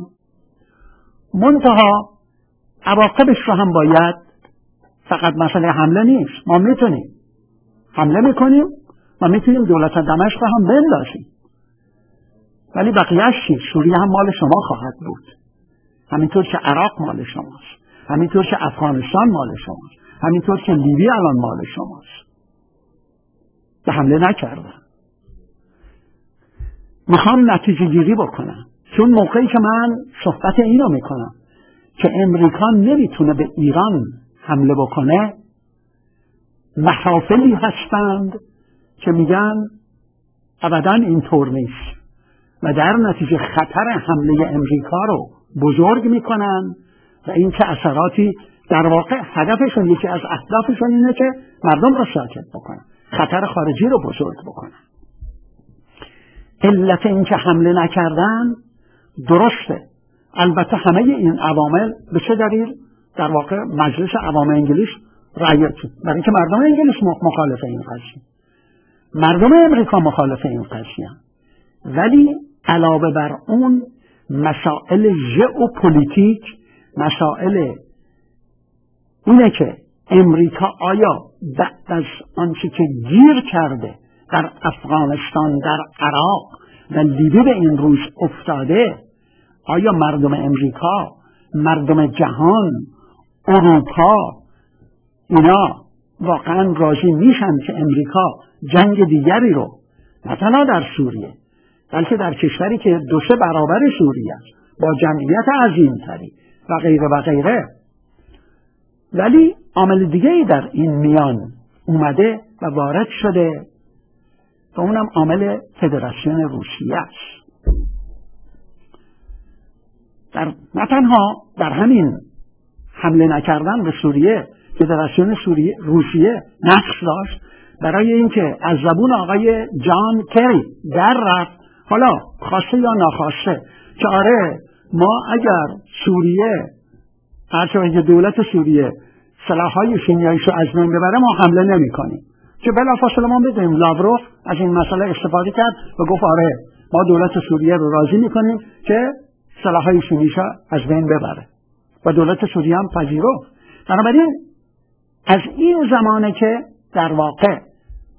منتها عواقبش رو هم باید، فقط مسئله حمله نیست، ما میتونیم حمله میکنیم و میتونیم دولت دمشق رو هم بندازیم، ولی بقیهش چی؟ سوریه هم مال شما خواهد بود، همینطور که عراق مال شماست، همینطور که افغانستان مال شماست، همینطور که لیبی الان مال شماست. به حمله نکردن. میخوام نتیجه گیری بکنم، چون موقعی که من صحبت اینو میکنم که امریکا نمیتونه به ایران حمله بکنه، محافلی هستند که میگن ابداً اینطور نیست و در نتیجه خطر حمله امریکا رو بزرگ میکنن و این که اثراتی در واقع هدفشون، یکی از اهدافشون اینه که مردم رو ساکت بکنن، خطر خارجی رو بزرگ بکنن. علت این که حمله نکردن درسته، البته همه این عوامل به چه دلیل؟ در واقع مجلس عوام انگلیس رأی داد، برای اینکه مردم انگلیس مخالف این قضیه، مردم امریکا مخالف این قضیه، ولی علاوه بر اون مسائل ژئوپلیتیک، مسائل اینه که امریکا آیا بعد از آنچه که گیر کرده در افغانستان، در عراق و لیبی به این روز افتاده، آیا مردم امریکا، مردم جهان، اروپا اینا واقعا راضی میشن که امریکا جنگ دیگری رو نه تنها در سوریه بلکه در کشوری که دو سه برابر سوریه است با جمعیت عظیمتری و غیره و غیره. ولی عامل دیگه‌ای در این میان اومده و وارد شده و اونم عامل فدراسیون روسیه است. در نه تنها در همین حمله نکردن به سوریه فدراسیون سوریه روسیه نقش داشت برای اینکه از زبون آقای جان کری در رفت، حالا خواسته یا ناخواسته، که آره ما اگر سوریه هرچه دولت سوریه سلاح‌های شیمیاییش رو از بین ببره ما حمله نمی‌کنیم، که بلافاصله ما بدونیم لاوروف از این مسئله استفاده کرد و گفت آره ما دولت سوریه رو راضی می‌کنیم که سلاح‌های شیمیاییش از بین ببره و دولت سوریه هم پذیرفت. بنابراین از این زمانه که در واقع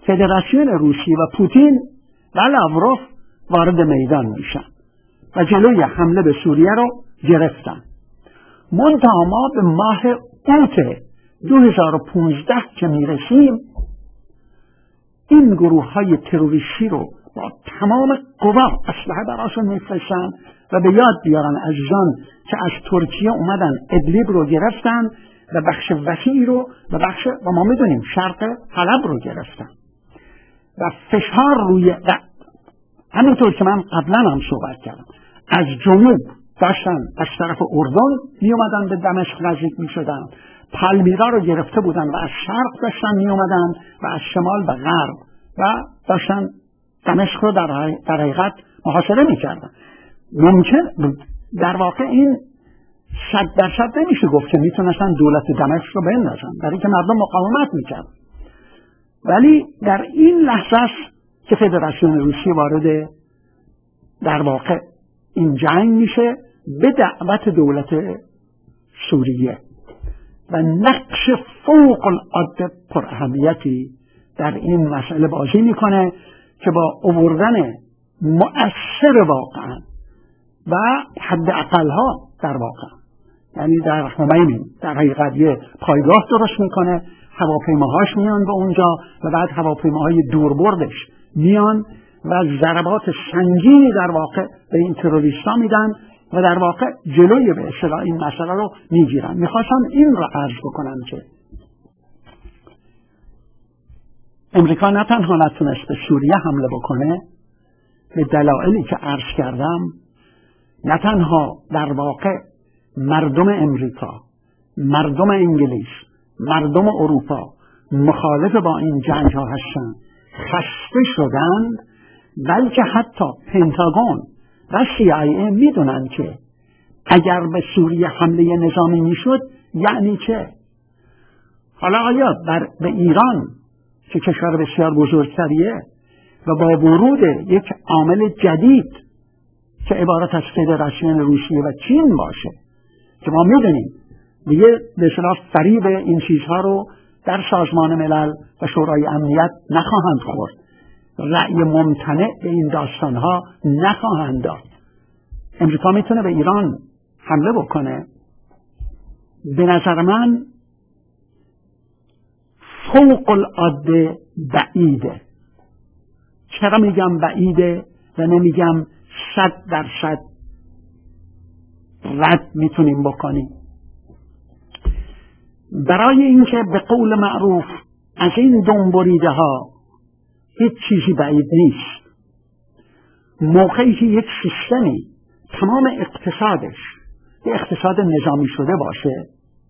فدراسیون روسیه و پوتین و لاوروف وارد میدان میشن و جلوی حمله به سوریه رو گرفتن. منتها ما به ماه اوت دو هزار و پانزده که میرسیم، این گروه های تروریستی رو با تمام قوا اسلحه براشون میفرستن و به یاد بیارن عزیزان که از ترکیه اومدن ادلیب رو گرفتن و بخش وسیعی رو و بخش و ما میدونیم شرق حلب رو گرفتن و فشار روی همینطور که من قبلا هم صحبت کردم، از جنوب داشتن از طرف اردن می اومدن به دمشق نزدیک می شدن، پالمیرا رو گرفته بودن و از شرق داشتن می اومدن و از شمال به غرب و داشتن دمشق رو در حقیقت محاصره می کردن. ممکن در واقع این صد درصد نمیشه گفت که میتونستن دولت دمشق رو بندازن، برای که مردم مقاومت میکردن، ولی در این لحظه است که فدراسیون روسیه وارد در واقع این جنگ میشه به دعوت دولت سوریه و نقش فوق العاده پر اهمیتی در این مسئله بازی میکنه که با آوردن مؤثر واقعا و حد اقلها در واقع، یعنی در خمینی در حقیقت یه پایگاه درست میکنه، هواپیماهاش میان به اونجا و بعد هواپیماهای دوربردش میان و ضربات سنگینی در واقع به این تروریستا میدن و در واقع جلوی به اصطلاح این مسئله رو میگیرن. میخواستم این رو عرض بکنم که امریکا نه تنها نتونست به سوریه حمله بکنه به دلایلی که عرض کردم، نه تنها در واقع مردم امریکا، مردم انگلیس، مردم اروپا مخالف با این جنگ ها هستند، خسته شدند، بلکه حتی پنتاگون و سی آی ای میدونن که اگر به سوریه حمله نظامی میشد یعنی چه. حالا آیا بر به ایران که کشور بسیار بزرگتریه و با ورود یک عامل جدید که عبارت از فدراسیون روسیه و چین باشه که ما میدونیم دیگه به اصطلاح فریب این چیزها رو در سازمان ملل و شورای امنیت نخواهند خورد، رأی ممتنع به این داستانها نخواهند داد، امریکا میتونه به ایران حمله بکنه؟ به نظر من فوق العاده بعیده. چرا میگم بعیده و نمیگم صد درصد رد میتونیم بکنیم؟ برای اینکه به قول معروف از این دنبریده ها هیچ چیزی بعید نیست. موقعی که یک سیستمی تمام اقتصادش یه اقتصاد نظامی شده باشه،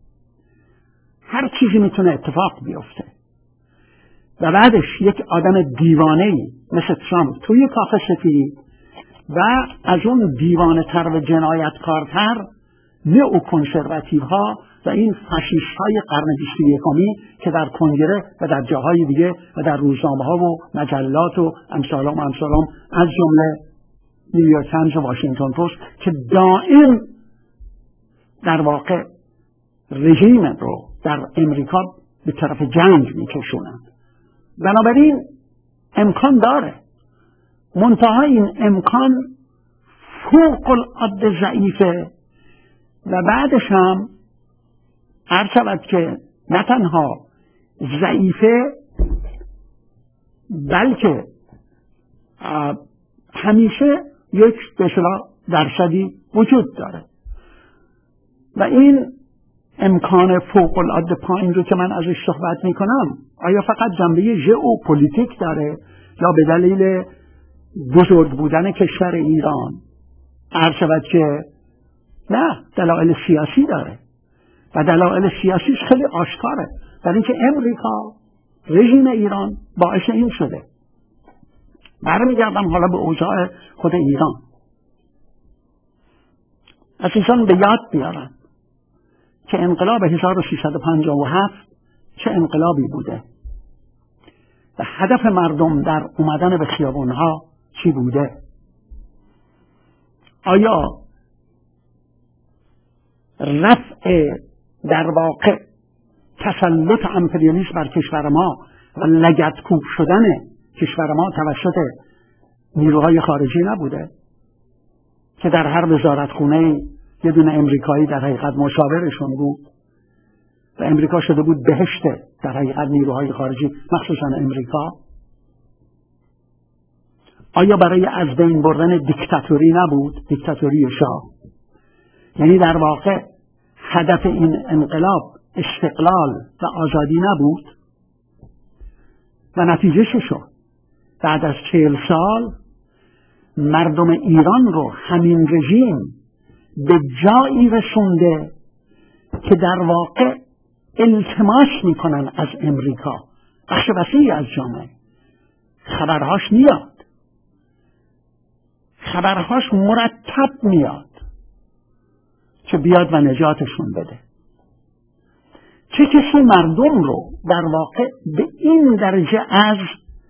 هر چیزی میتونه اتفاق بیفته و بعدش یک آدم دیوانه‌ای مثل ترامپ توی کاخ سفید و از اون دیوانه تر و جنایتکارتر نئو کنسرواتیو ها و این فاشیست های قرن بیست و یکمی که در کنگره و در جاهای دیگه و در روزنامه ها و مجلات و امثالام امثالام از جمله نیویورک تایمز و واشنگتن پست که دائم در واقع رژیم رو در امریکا به طرف جنگ میکشونند. بنابراین امکان داره، منتها این امکان فوق العاده ضعیفه و بعدش هم عرض شود که نه تنها ضعیفه بلکه همیشه یک به اصطلاح درصدی وجود داره و این امکان فوق العاده پایین رو که من ازش صحبت میکنم آیا فقط جنبه ژئوپلیتیک داره یا به دلیل بزرگ بودن کشور ایران؟ عرض شود که نه، دلایل سیاسی داره و دلایل سیاسیش خیلی آشکاره، در اینکه امریکا رژیم ایران باعث این شده. برمیگردم حالا به اوضاع خود ایران. عزیزان به یاد بیارن که انقلاب هزار و سیصد و پنجاه و هفت چه انقلابی بوده و هدف مردم در اومدن به خیابانها چی بوده. آیا رفع در واقع تسلط امپریالیسم بر کشور ما و لگدکوب شدن کشور ما توسط نیروهای خارجی نبوده که در هر وزارتخونه یه دونه امریکایی در حقیقت مشاورشون بود و امریکا شده بود بهشت در حقیقت نیروهای خارجی، مخصوصا امریکا. آیا برای از بین بردن دیکتاتوری نبود؟ دیکتاتوری شاه. یعنی در واقع هدف این انقلاب استقلال و آزادی نبود و نتیجه چه شد؟ بعد از چهل سال مردم ایران رو همین رژیم به جایی رسونده که در واقع التماس میکنن از امریکا، بخش وسیعی از جامعه خبرهاش میاد، خبرهاش مرتب میاد که بیاد و نجاتشون بده. چه کسی مردم رو در واقع به این درجه از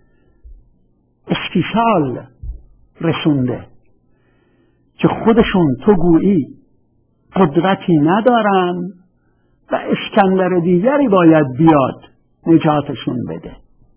استیصال رسونده که خودشون تو گویی قدرتی ندارن و اسکندر دیگری باید بیاد نجاتشون بده،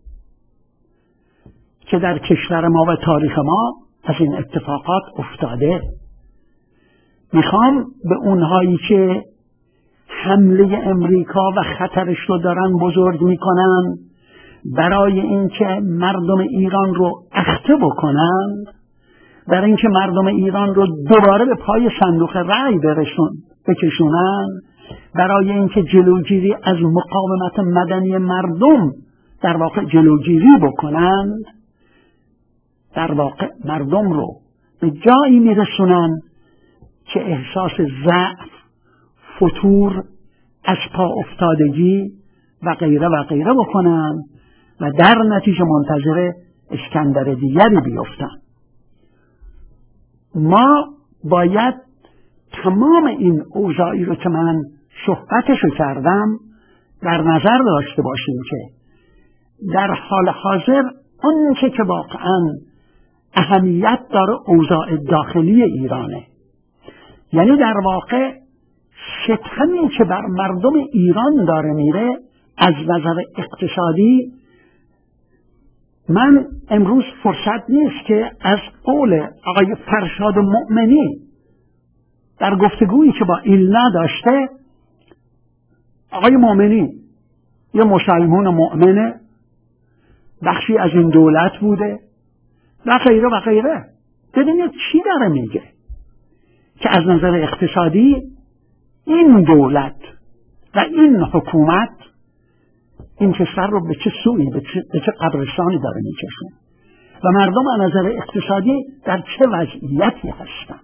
که در کشور ما و تاریخ ما از این اتفاقات افتاده. میخوام به اونهایی که حمله امریکا و خطرش رو دارن بزرگ میکنن برای اینکه مردم ایران رو اخته بکنن، برای اینکه مردم ایران رو دوباره به پای صندوق رأی برسون بکشونن، برای اینکه جلوگیری از مقاومت مدنی مردم در واقع جلوگیری بکنن، در واقع مردم رو به جایی میرسونن که احساس ضعف، فتور، از پا افتادگی و غیره و غیره بکنن و در نتیجه منتظر اسکندر دیگری بیفتن. ما باید تمام این اوضاعی رو که من صحبتشو کردم در نظر داشته باشیم که در حال حاضر آنچه که واقعا اهمیت داره اوضاع داخلی ایرانه. یعنی در واقع ستمی که بر مردم ایران داره میره از نظر اقتصادی. من امروز فرصت نیست که از قول آقای فرشاد مؤمنی در گفتگویی که با ایلنا داشته، آقای مؤمنی یه مسلمان مؤمنه، بخشی از این دولت بوده و غیره و غیره. ببینید چی داره میگه که از نظر اقتصادی این دولت و این حکومت این کشور رو به چه سوی، به چه, به چه قبرستانی داره میکشونه و مردم از نظر اقتصادی در چه وضعیتی هستن.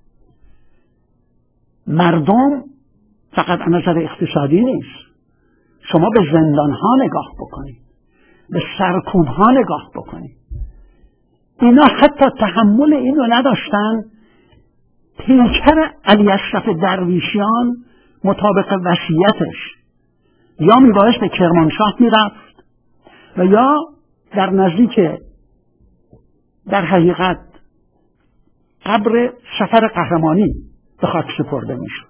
مردم فقط از نظر اقتصادی نیست. شما به زندان ها نگاه بکنید، به سرکوب ها نگاه بکنید. اینا حتی تحمل اینو نداشتن پیکر علی اشرف درویشیان مطابق وصیتش یا میبایست به کرمانشاه میرفت و یا در نزدیک در حقیقت قبر سفر قهرمانی به خاک سپرده میشد.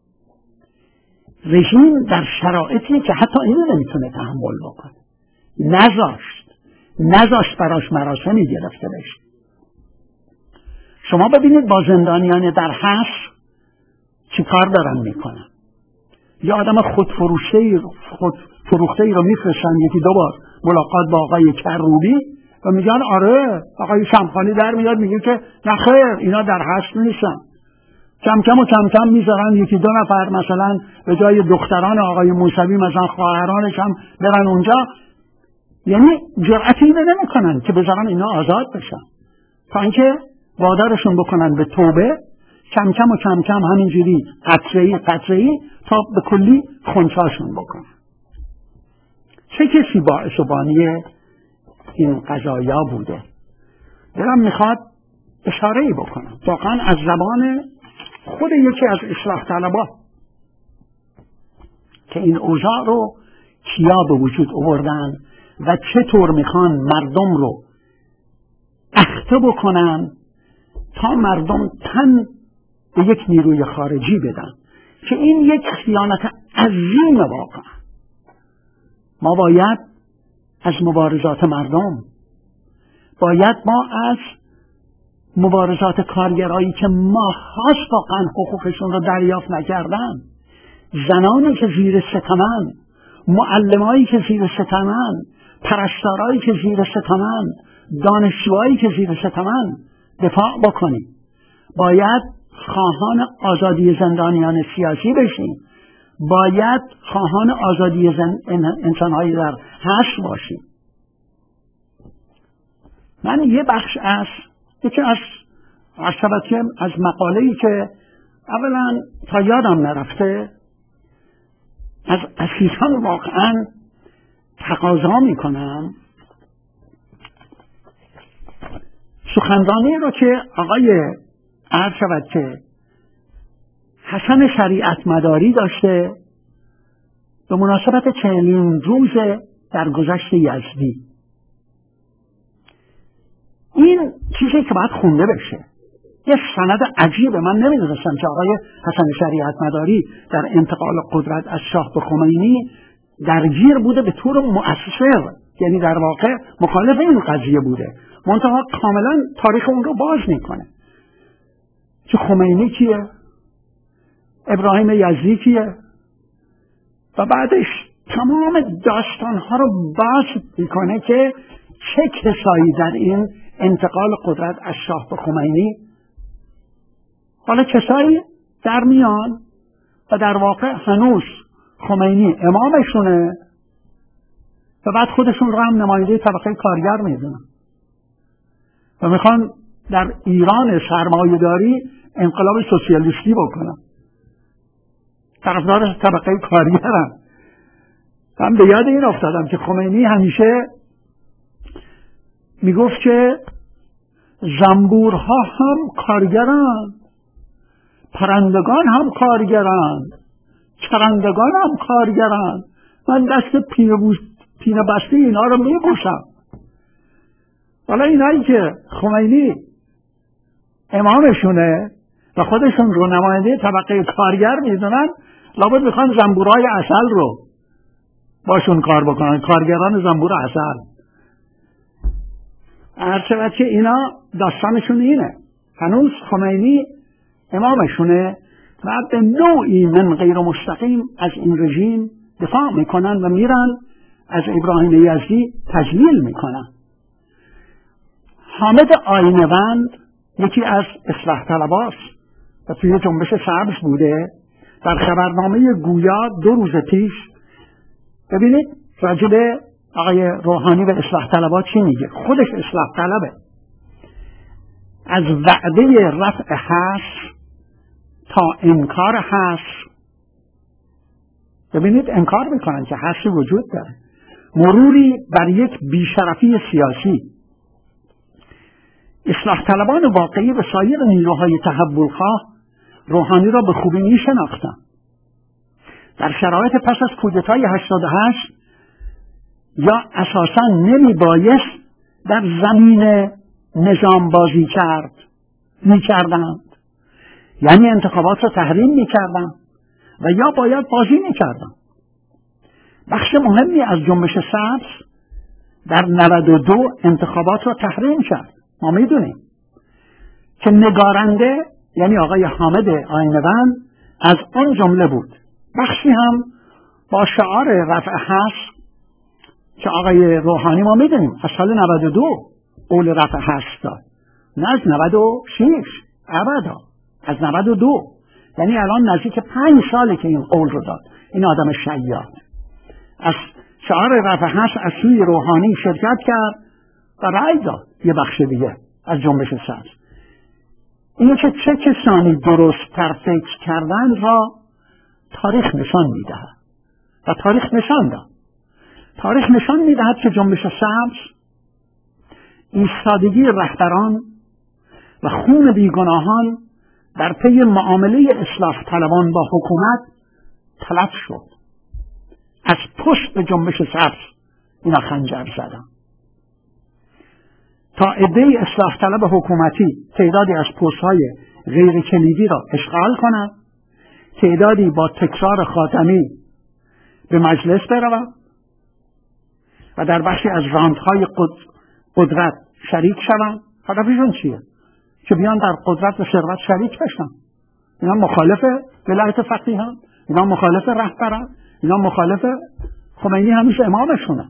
رژیم در شرایطی که حتی اینو نمیتونه تحمل بکنه نذاشت نذاشت براش مراسمی گرفته بشه. شما ببینید با زندانیان در حبس چی کار دارن میکنن. یه آدم خودفروخته خود فروخته ای رو میفرستن یکی دو بار ملاقات با آقای کروبی و میگن آره آقای شمخانی در میاد میگه که نه خیر اینا در حبس نیستن. کم کم و کم کم میذارن یکی دو نفر مثلا به جای دختران آقای موسوی مثلا خواهرانش هم برن اونجا. یعنی جرأتی نمیکنن که بذارن اینا آزاد بشن تا اینکه وادارشون بکنن به توبه، کم کم و کم کم همینجوری قطره‌ای قطره‌ای تا به کلی خونچاشون بکنن. چه کسی باعث و بانی این قضایا بوده؟ دلم میخواد اشاره‌ای بکنم واقعا از زبان خود یکی از اصلاح طلبا که این اوضاع رو کیا به وجود آوردن و چطور میخوان مردم رو اخته بکنن تا مردم تن به یک نیروی خارجی بدن که این یک خیانت عظیم واقعا. ما باید از مبارزات مردم. باید ما از مبارزات کارگرایی که ماهاست واقعا حقوقشون رو دریافت نکردن، زنانی که زیر ستمن، معلمایی که زیر ستمن، پرستارایی که زیر ستمن، دانشجوهایی که زیر ستمن دفاع بکنیم. باید خواهان آزادی زندانیان سیاسی بشیم. باید خواهان آزادی زن... انسانهایی در حشر باشیم. من یه بخش از یکی از از از مقاله‌ای که اولا تا یادم نرفته از عزیزان واقعا تقاضا میکنم سخنرانی رو که آقای عرض شود که حسن شریعت مداری داشته به مناسبت چندین روز در گذشت یزدی. این چیزی که باید خونده بشه. یه سند عجیبه. من نمیدونستم که آقای حسن شریعت مداری در انتقال قدرت از شاه به خمینی درگیر بوده به طور مؤثر، یعنی در واقع مخالف این قضیه بوده، منتها کاملا تاریخ اون رو باز میکنه که خمینی کیه، ابراهیم یزدی کیه و بعدش تمام داستانها رو باز میکنه که چه کسایی در این انتقال قدرت از شاه به خمینی، حالا کسایی در میان و در واقع هنوز خمینی امامشونه و بعد خودشون رو هم نماینده طبقه کارگر میدونن و میخوان در ایران سرمایه‌داری انقلاب سوسیالیستی بکنن، طرفدار طبقه کارگرن. من به یاد این افتادم که خمینی همیشه میگفت که زنبورها هم کارگرن، پرندگان هم کارگرن، چرندگان هم کارگرن، من دست پینه, بوش... پینه بسته اینا رو میبوشم. حالا اینایی که خمینی امامشونه و خودشون رو نماینده طبقه کارگر میدونن، لابد میخوان زنبورهای عسل رو باشون کار بکنن، کارگران زنبور عسل. هرچه که اینا داستانشون اینه، هنوز خمینی امامشونه و به نوعی من غیر مستقیم از این رژیم دفاع میکنن و میرن از ابراهیم یزدی تجلیل میکنن. حامد آینه‌وند یکی از اصلاح طلباست و توی جنبش سبز بوده. در خبرنامه گویا دو روز پیش ببینید راجع به آقای روحانی و اصلاح طلبات چی میگه. خودش اصلاح طلبه. از وعده رفع حصر تا انکار حصر، ببینید انکار میکنن که حصر وجود داره، مروری بر یک بیشرفی سیاسی. اصلاح طلبان واقعی و سایر نیروهای تحولخواه روحانی را به خوبی میشناختن. در شرایط پس از کودتای هشتاد و هشت یا اساساً نمی بایست در زمین نظام بازی کرد میکردند، یعنی انتخابات را تحریم میکردند و یا باید بازی میکردند. بخش مهمی از جنبش سبز در نود و دو انتخابات را تحریم کرد. ما میدونیم که نگارنده یعنی آقای حامد آینه‌وند از آن جمله بود. بخشی هم با شعار رفع حصر که آقای روحانی ما میدونیم از سال نود و دو قول رفع حصر داد، نه از نود و شش، ابدا از نود و دو، یعنی الان نزدیک پنج ساله که این قول رو داد. این آدم شیاد از شعار رفع حصر از سوی روحانی شرکت کرد و رأی داد. یه بخش دیگه از جنبش سبز این که چه کسانی درست تر فکر کردن را تاریخ نشان میدهد و تاریخ نشان داد. تاریخ نشان میدهد که جنبش سبز ایستادگی رهبران و خون بیگناهان در پی معامله اصلاح طلبان با حکومت تلف شد. از پشت جنبش سبز اینا خنجر زدن تا عده اصلاح طلب حکومتی تعدادی از پست‌های غیر کلیدی را اشغال کنند، تعدادی با تکرار خاتمی به مجلس بروند و در بخشی از راندهای قدرت شریک شوند. هدفشون چیه؟ که بیان در قدرت و ثروت شریک بشن. اینا مخالف ولایت فقیهان، اینا مخالف رهبران، اینا مخالف خمینی همیشه امامشونه.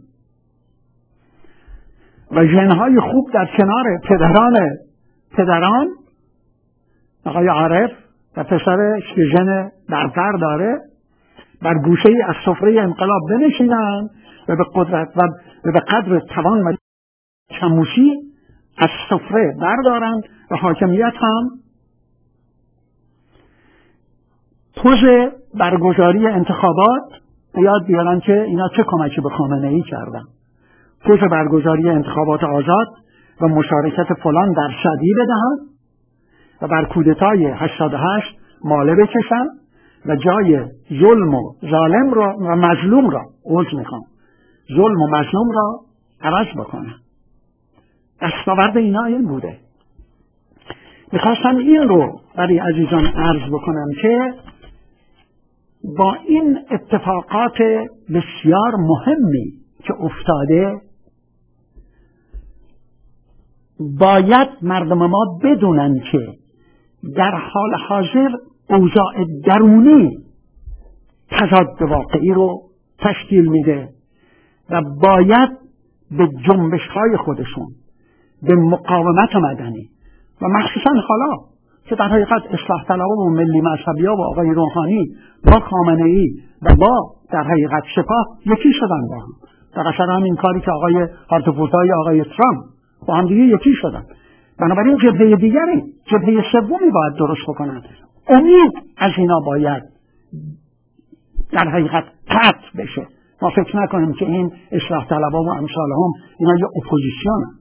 و ژن‌های خوب در کنار پدران پدران آقای عارف و پسرش که ژن برتر داره بر گوشه از سفره انقلاب بنشینن و به قدرت و به قدر توان و چموشی از سفره بردارن و حاکمیت هم پوز برگزاری انتخابات یاد بیارن که اینا چه کمکی به خامنه‌ای کردن. پوز برگزاری انتخابات آزاد و مشارکت فلان در شدی بدهن و بر کودتای هشتاد و هشت ماله بکشن و جای ظلم و ظالم را و مظلوم را عوض میخوام ظلم و مظلوم را عوض بکنن. دستاورد اینا این بوده. میخواستم این رو برای عزیزان عرض بکنم که با این اتفاقات بسیار مهمی که افتاده باید مردم ما بدونن که در حال حاضر اوضاع درونی تضاد واقعی رو تشکیل میده و باید به جنبش های خودشون، به مقاومت مدنی و مخصوصا حالا که در حقیقت اصلاح طلبها و ملی مذهبی‌ها و آقای روحانی با خامنه‌ای و با در حقیقت سپاه یکی شدن با هم در اثر همین کاری که آقای هارتفورتای آقای ترامپ با هم دیگه یکی شدن. بنابراین جبهه دیگری، جبهه سومی باید درست بکنن. امید از اینا باید در حقیقت قطع بشه. ما فکر نکنیم که این اصلاح طلبها و امثالهم اینا یه اپوزیسیونن.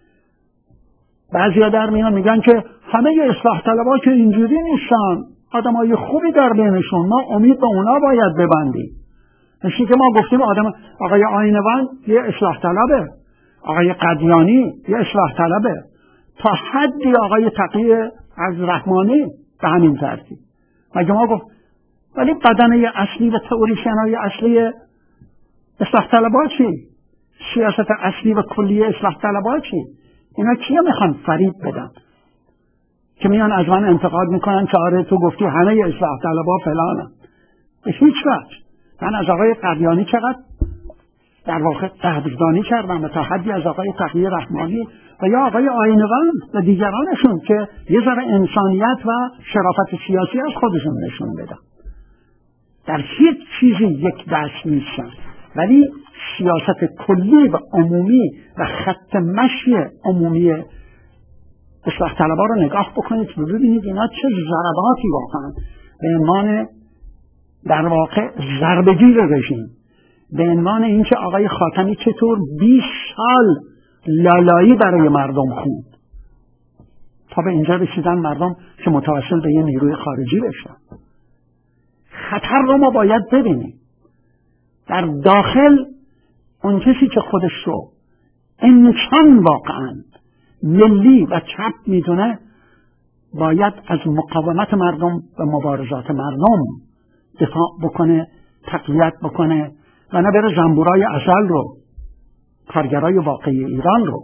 بعضیا در میان میگن که همه اصلاح طلبها که اینجوری نیستن، آدمای خوبی در بینشون، ما امید به اونا باید ببندیم. مثل که ما گفتیم آدم آقای آینوان یه اصلاح طلبه، آقای قدیانی یه اصلاح طلبه، تا حدی آقای تقی از رحمانی به همین ترتیب. مگه ما گفت ولی بدنه اصلی و تئوریسین‌های اصلی اصلاح طلبها چی؟ سیاست اصلی و کلی اصلاح طلبها چی؟ اینا کیا میخوان فریب بدن که میان از من انتقاد میکنن که آره تو گفتی همه اصلاح طلبها فلانن؟ به هیچ وجه. من از آقای قدیانی چقدر در واقع قدردانی کردم و تا حدی از آقای تقی رحمانی و یا آقای آینوان و دیگرانشون که یه ذره انسانیت و شرافت سیاسی از خودشون نشون بدن. در هیچ چیزی یک دست نیستن، ولی سیاست کلی و عمومی و خط مشی عمومی اصلاح طلبها رو نگاه بکنید و ببینید اینا چه ضرباتی واقعا به عنوان در واقع ضربه‌گیر رژیم، به عنوان اینکه آقای خاتمی چطور بیست سال لالایی برای مردم خوند تا به اینجا رسیدن مردم که متوسل به یه نیروی خارجی بشن. خطر رو ما باید ببینیم. در داخل اون کسی که خودش رو انسان واقعا ملی و چپ میدونه باید از مقاومت مردم و مبارزات مردم دفاع بکنه، تقویت بکنه و نه بره زنبورای ازل رو، کارگرای واقعی ایران رو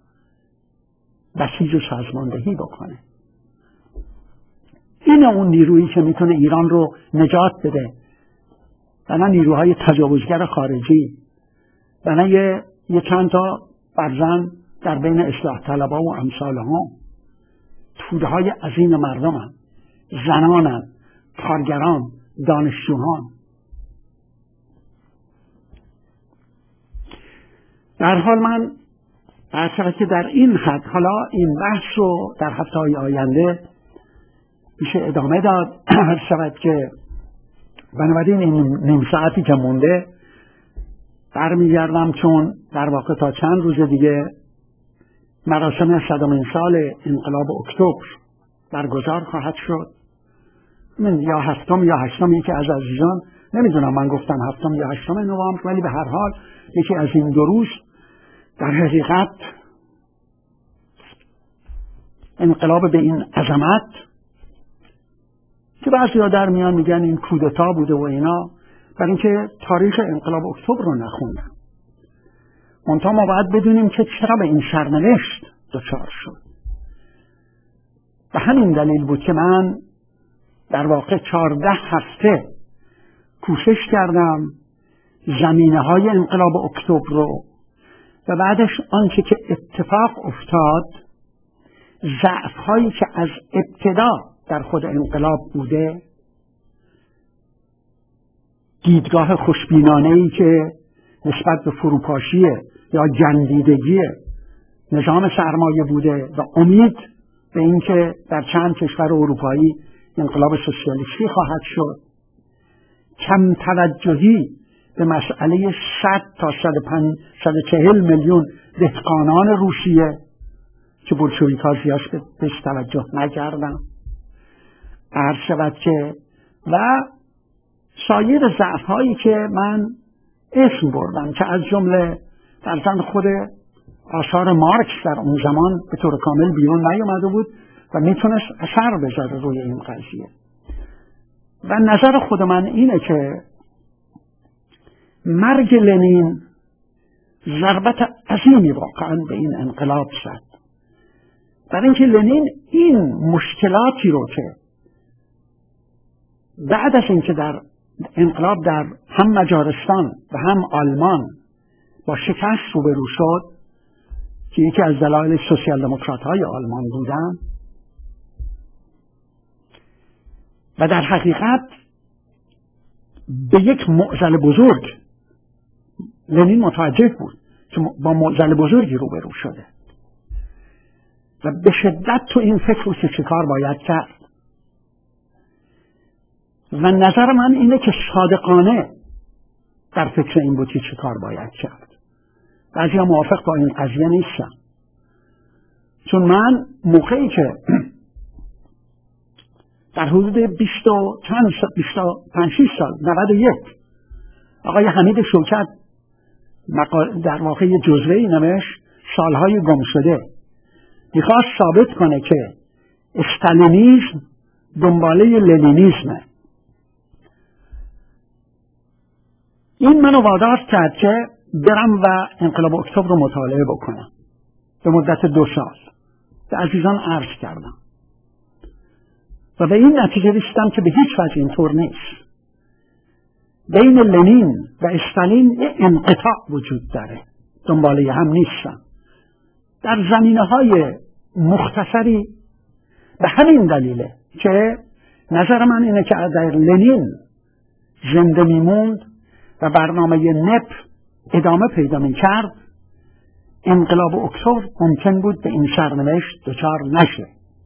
بسیج و سازماندهی بکنه. این اون نیرویی که میتونه ایران رو نجات بده و نه نیروهای تجاوزگر خارجی و نه یه, یه چند تا برزن در بین اصلاح طلبها و امثالهم. توده های عظیم مردم هم، زنان هم، کارگران، دانشجویان. در حال من اصلا که در این حد حالا این بحث رو در هفته‌های آینده میشه ادامه داد. هر شود که بنابراین این نیم ساعتی که مونده برمیگردم، چون در واقع تا چند روز دیگه مراسم صدمین سال انقلاب اکتبر برگزار خواهد شد. من یا هفتم یا هشتم، یکی از عزیزان نمیدونم من گفتم هفتم یا هشتم نوامبر، ولی به هر حال یکی از این دو روز در حقیقت انقلاب به این عظمت که بعضی ها در میان میگن این کودتا بوده و اینا، برای اینکه تاریخ انقلاب اکتبر رو نخوندن. منتها ما باید بدونیم که چرا به این سرنوشت دچار شد. به همین دلیل بود که من در واقع چهارده هفته کوشش کردم زمینه های انقلاب اکتبر رو و بعدش آنچه که اتفاق افتاد، ضعف هایی که از ابتدا در خود انقلاب بوده، دیدگاه خوشبینانه‌ای که نسبت به فروپاشی یا جندیدگی نظام سرمایه بوده و امید به اینکه در چند کشور اروپایی انقلاب سوسیالیستی خواهد شد، کم توجهی به مسئله صد تا صد و چهل میلیون دهقانان روسیه که بولشویک‌ها زیاد بهش توجه نکردن، عرض شود که و سایر ضعف‌هایی که من اسم بردم که از جمله در خود آثار مارکس در اون زمان به طور کامل بیرون نیامده بود و میتونست اثر بذاره روی این قضیه. و نظر خود من اینه که مرگ لنین ضربت عظیمی واقعا به این انقلاب زد، برای اینکه لنین این مشکلاتی رو که بعد از اینکه در انقلاب در هم مجارستان و هم آلمان با شکست روبرو شد که یکی از دلایل سوسیال دموکرات های آلمان بودن و در حقیقت به یک معضل بزرگ لنین متوجه بود که با معضل بزرگی روبرو شده و به شدت تو این فکر رو که چه کار باید کرد. و نظر من اینه که صادقانه در فکر این بود که چه کار باید کرد. بعضی ها موافق با این قضیه نیستن، چون من موقعی که در حدود بیست و چند سال، بیست و پنج شش سال، نود و یک، آقای حمید شوکت در واقع یه جزوه‌ای نوشت سالهای گم شده، میخواست ثابت کنه که استالینیسم دنباله لنینیسمه. این منو وادار کرد که برم و انقلاب اکتبر رو مطالعه بکنم به مدت دو سال. به عزیزان عرض کردم و به این نتیجه رسیدم که به هیچ وجه اینطور نیست. بین لنین و استالین یه انقطاع وجود داره، دنباله هم نیستن در زمینه‌های مختصری. به همین دلیله که نظر من اینه که اگر لنین زنده میموند و برنامه نپ ادامه پیدا میکرد، انقلاب اکتبر ممکن بود به این سرنوشت دچار نشه.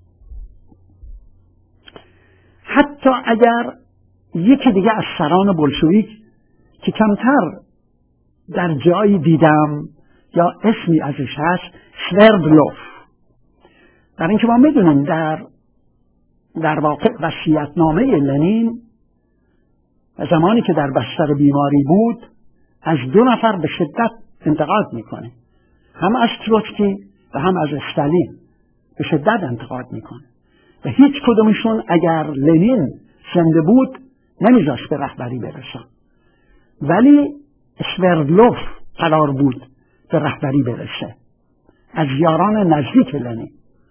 حتی اگر یکی دیگه از سران بولشویک که کمتر در جایی دیدم یا اسمی ازش هست، سوردلوف، در اینکه ما میدونیم در در واقع وصیت‌نامه لنین زمانی که در بستر بیماری بود از دو نفر به شدت انتقاد میکنه، هم از تروتسکی و هم از استالین به شدت انتقاد میکنه و هیچ کدومشون اگر لنین زنده بود نمیذاشت به رهبری برسن، ولی سوردلوف قرار بود به رهبری برسه از یاران نزدیک لنین.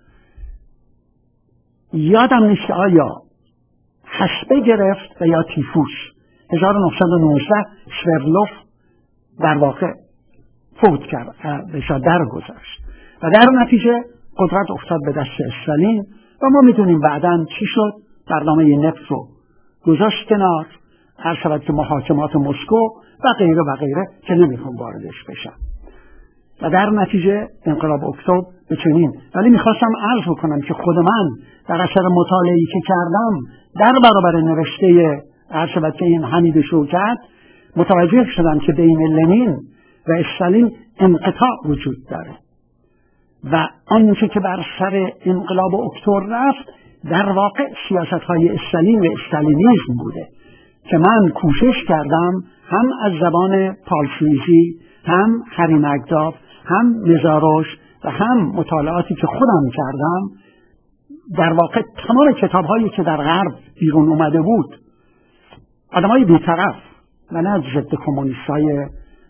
یادم نیست آیا حسبه گرفت و یا تیفوس. هزار و نهصد و نوزده سوردلوف در واقع فوت کرد، بهشا در گذاشت و در نتیجه قدرت افتاد به دست استالین و ما میدونیم بعداً چی شد. برنامه نفت رو گذاشت کنار، هر شود که محاکمات مسکو و غیره و غیره که نمیخوام واردش بشم و در نتیجه انقلاب اکتبر به چنین. ولی میخواستم عرض بکنم که خود من در اثر مطالعه‌ای که کردم در برابر نوشته هر شود که این حمید شوکت متوجه شدم که بین لنین و استالین انقطاع وجود داره و آنچه که بر سر انقلاب اکتبر رفت در واقع سیاست‌های استالین و استالینیسم بوده که من کوشش کردم هم از زبان پالسویزی، هم هری مکداف، هم نزاروش و هم مطالعاتی که خودم کردم، در واقع تمام کتاب‌هایی که در غرب بیرون اومده بود، آدمای بی‌طرف و نه ضد کمونیست‌های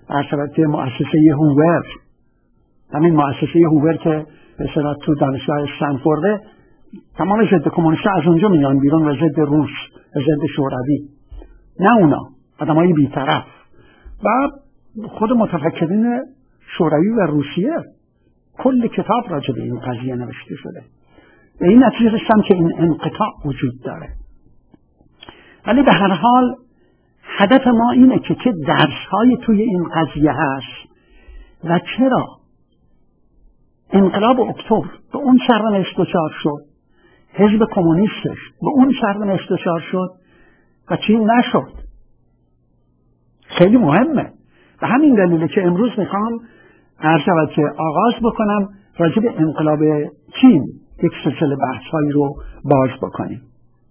عرض مؤسسه هوور، همین مؤسسه هوور که به اصطلاح تو دانشگاه استنفورد، تمام ضد کمونیست از اونجا میان بیرون و ضد روس و ضد شوروی، نه اونا آدمای بی‌طرف. و خود متفکرین شوروی و روسیه کل کتاب راجع به این قضیه نوشته شده. به این نتیجه رسیدم که این انقطاع وجود داره. ولی به هر حال هدف ما اینه که چه درس‌های توی این قضیه هست و چرا انقلاب اکتبر به اون سرنوشت دچار شد، حزب کمونیستش به اون سرنوشت دچار شد و چین نشد. خیلی مهمه. به همین دلیله که امروز میخوام عرض شود که آغاز بکنم راجع به انقلاب چین یک سلسله بحث‌هایی رو باز بکنیم.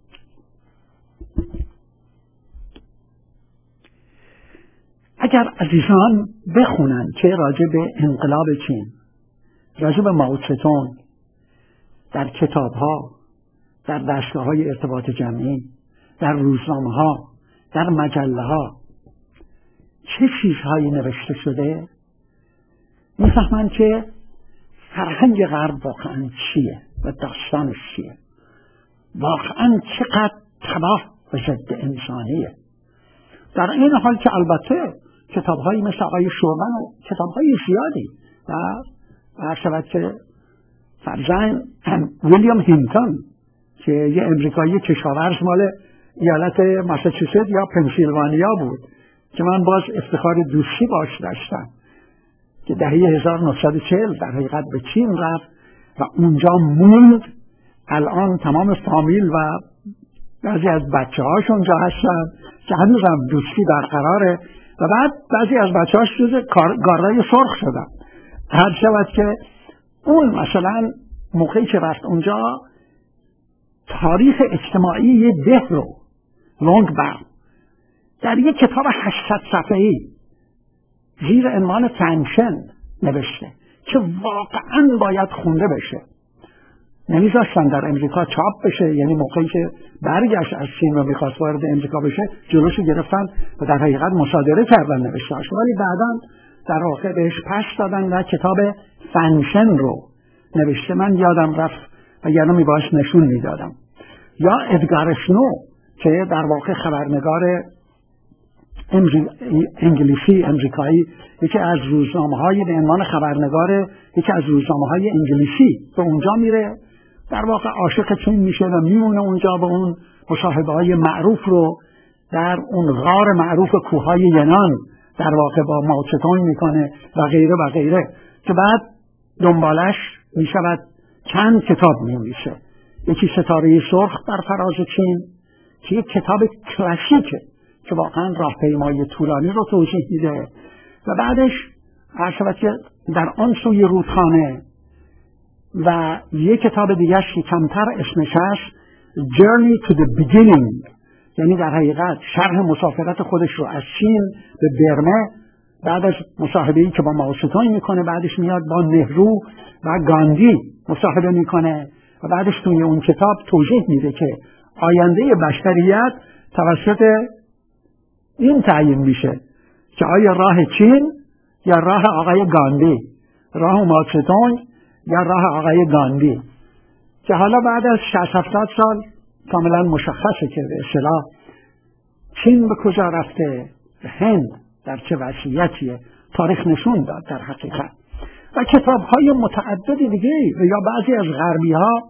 اگر عزیزان بخونن که راجع به انقلاب چین، راجع به مائو تزه‌دونگ در کتاب‌ها، در دستگاه‌های ارتباط جمعی، در روزنامه‌ها، در مجله‌ها چه چیزهایی نوشته شده، میفهمن که فرهنگ غرب واقعا چیه و داستانش چیه، واقعا چقدر تباه و ضد انسانیه. در این حال که البته کتاب‌هایی مثل آقای شورمن و کتاب‌های زیادی و عرض که فرزند ویلیام هینتون که یه امریکایی کشاورز مال ایالت ماساچوست یا پنسیلوانیا بود که من باز افتخار دوستی باش داشتم، که دهه هزار و نهصد و چهل در حقیقت به چین رفت و اونجا موند. الان تمام فامیل و بعضی از بچه هاش اونجا هستن که هنوز هم دوستی برقراره و بعد بعضی از بچه هاش جز گاردای سرخ شدن. هر شود که اون مثلا موقعی که رفت اونجا تاریخ اجتماعی یه ده رو لونگ برم در یک کتاب هشتصد صفحه‌ای زیر عنوان فنکشن نوشته که واقعا باید خونده بشه. نمیذاشتن در امریکا چاپ بشه، یعنی موقعی که برگشت از چین و میخواست وارد امریکا بشه جلوشو گرفتن و در حقیقت مصادره کردن نوشتهاش، ولی بعداً در واقع بهش پس دادن و کتاب فنکشن رو نوشته. من یادم رفت و یادم میباش نشون میدادم. یا ادگار اسنو که در واقع خبرنگار انگلیسی امریکایی، یکی از روزنامه‌های به عنوان خبرنگار یکی از روزنامه‌های انگلیسی به اونجا میره، در واقع عاشق چین میشه و میمونه اونجا و اون مصاحبه‌های معروف رو در اون غار معروف کوههای ینان در واقع با مائو تزه‌دونگ میکنه و غیره و غیره، که بعد دنبالش میشود چند کتاب می‌نویسه. یکی ستاره سرخ در فراز چین که یک کتاب کلاسیکه که واقعا راهپیمایی طولانی رو توضیح میده و بعدش عرض که در آن سوی رودخانه و یک کتاب دیگرش که کمتر اسمش هست Journey to the Beginning، یعنی در حقیقت شرح مسافرت خودش رو از چین به برمه بعد از مصاحبه‌ای که با مائو تزه‌دونگ میکنه، بعدش میاد با نهرو و گاندی مصاحبه میکنه و بعدش توی اون کتاب توضیح میده که آینده بشریت توسط این تعیین میشه که آیا راه چین یا راه آقای گاندی، راه مائو تزه‌دونگ یا راه آقای گاندی، که حالا بعد از شصت هفتاد سال کاملا مشخصه که به اصطلاح چین به کجا رفته، هند در چه وضعیتیه، تاریخ نشون داد در حقیقت. و کتاب‌های متعدد دیگه یا بعضی از غربی ها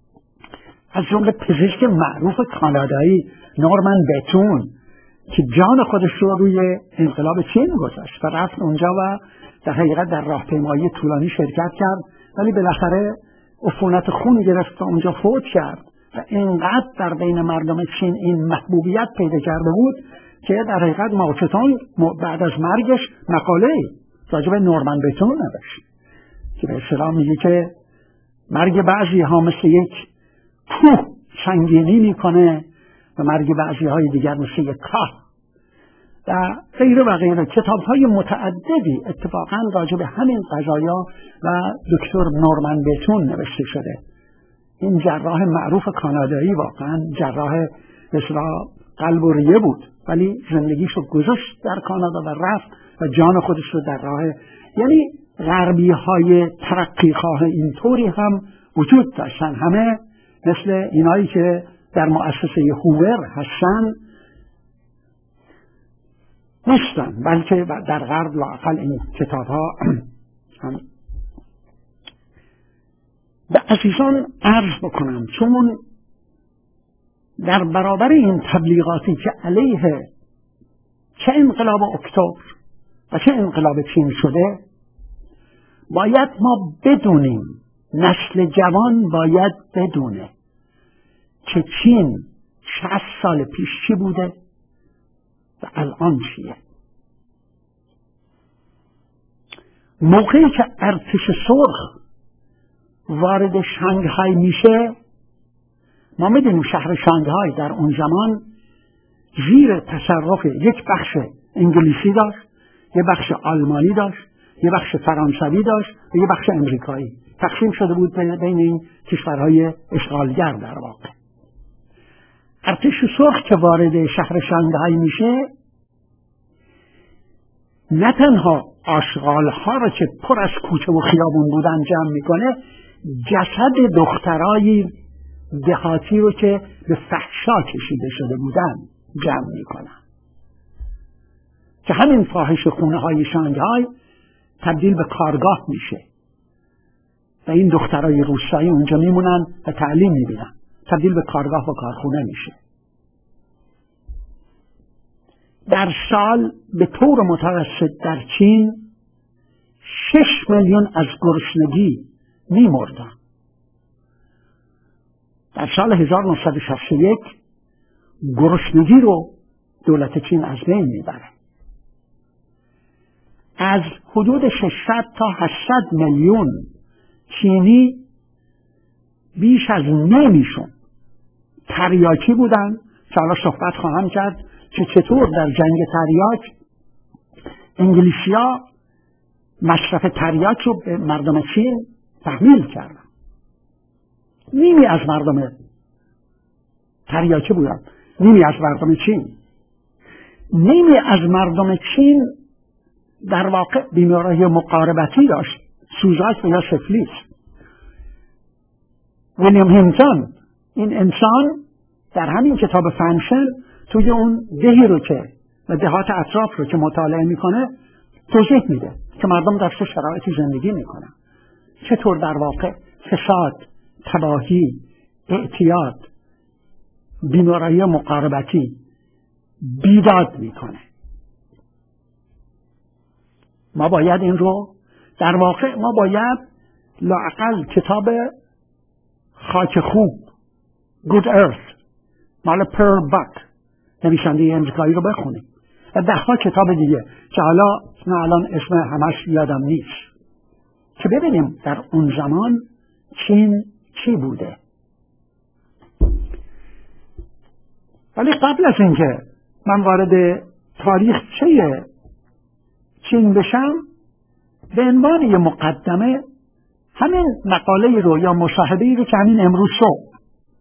از جمله پزشک معروف کانادایی نورمن بتون که جان خودش رو روی انقلاب چین گذاشت و رفت اونجا و در حقیقت در راهپیمایی طولانی شرکت کرد، ولی بالاخره عفونت خون گرفت و اونجا فوت کرد و اینقدر در بین مردم چین این محبوبیت پیدا کرده بود که در حقیقت مائو تزه‌دونگ بعد از مرگش مقاله راجع به نورمن بتون نوشت که به اصطلاح میگه که مرگ بعضی ها مثل یک کوه سنگینی میکنه و مرگ بعضی های دیگر مثل یک کاه و غیره و غیره. کتاب های متعددی اتفاقا راجع به همین قضایا و دکتر نورمن بتون نوشته شده. این جراح معروف کانادایی واقعا جراح بسیار قلب و ریه بود، ولی زندگیش رو گذاشت در کانادا و رفت و جان خودش رو در راه. یعنی غربی های ترقی خواه اینطوری هم وجود داشتن، همه مثل اینایی که در مؤسسه هوور هستن نیستن، بلکه در غرب لااقل این کتاب ها هم. به عزیزان عرض بکنم، چون در برابر این تبلیغاتی که علیه چه انقلاب اکتبر و چه انقلاب چین شده، باید ما بدونیم، نسل جوان باید بدونه که چین شصت سال پیش چی بوده و الان چیه. موقعی که ارتش سرخ وارد شانگهای میشه، ما میدونیم شهر شانگهای در اون زمان زیر تصرف یک بخش انگلیسی داشت، یک بخش آلمانی داشت، یک بخش فرانسوی داشت و یک بخش امریکایی. تقسیم شده بود بین این کشورهای اشغالگر. در واقع ارتش سرخ که وارد شهر شانگهای میشه، نه تنها آشغالها را که پر از کوچه و خیابون بودن جمع میکنه، جسد دخترای دهاتی رو که به فحشا کشیده شده بودن جمع میکنن، که همین فاحش خونه های شانگهای تبدیل به کارگاه میشه و این دخترای روستایی اونجا میمونن و تعلیم میبینن، تبدیل به کارگاه و کارخونه میشه. در سال به طور متوسط در چین شش میلیون از گرسنگی میمردن. در سال هزار و نهصد و شصت و یک گرسنگی رو دولت چین از بین میبره. از حدود ششصد تا هشتصد میلیون چینی بیش از نمیشون تریاکی بودن که حالا صحبت خواهم کرد که چطور در جنگ تریاک انگلیسی‌ها مصرف تریاک رو به مردم چین تحمیل کردن. نیمی از مردم تریاکی بودن، نیمی از مردم چین. نیمی از مردم چین در واقع بیماری مقاربتی داشت، سوزاک یا سفلیس. ویلیام هینتون، این انسان، در همین کتاب فنکشن توی اون دهی رو که و دهات اطراف رو که مطالعه میکنه توضیح میده که مردم در چه شرایطی زندگی میکنن، چطور در واقع فساد، تباهی، اعتیاد، بیماری مقاربتی بیداد میکنه. ما باید این رو در واقع ما باید لااقل کتاب خاک خوب Good Earth مال پرل بک نویسنده امریکایی رو بخونیم و ده ها کتاب دیگه که حالا نه الان اسم همش یادم نیست، که ببینیم در اون زمان چین چی بوده. ولی قبل از اینکه من وارد تاریخچه چین بشم، به عنوان یه مقدمه همین مقاله رو یا مصاحبه‌ای رو که همین امروز صبح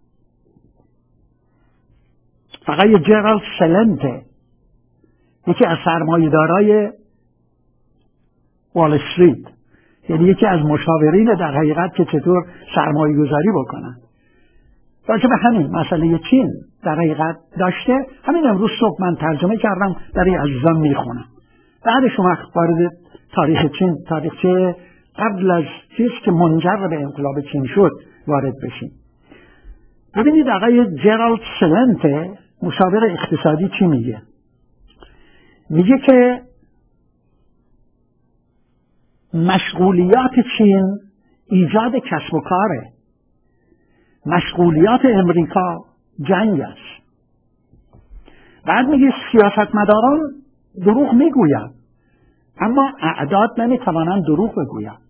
آقای جرالد سلنت، یکی از سرمایه‌دارای وال استریت، یعنی یکی از مشاورین در حقیقت که چطور سرمایه گذاری بکنن، راجع به همین مسئله چین در حقیقت داشته. همین امروز صبح من ترجمه کردم، برای عزیزان میخونم. بعد شما وارد تاریخ چین، تاریخچه قبل از چیز که منجر به انقلاب چین شد وارد بشیم. ببینید آقای جرالد سلنت، مشاور اقتصادی، چی میگه؟ میگه که مشغولیات چین ایجاد کسب و کاره، مشغولیات امریکا جنگ است. بعد میگه سیاستمداران دروغ میگویند، اما اعداد نمیتوانند دروغ بگویند.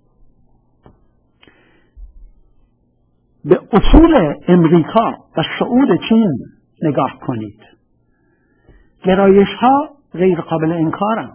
به اصول امریکا و صعود چین نگاه کنید. گرایش ها غیر قابل انکارند.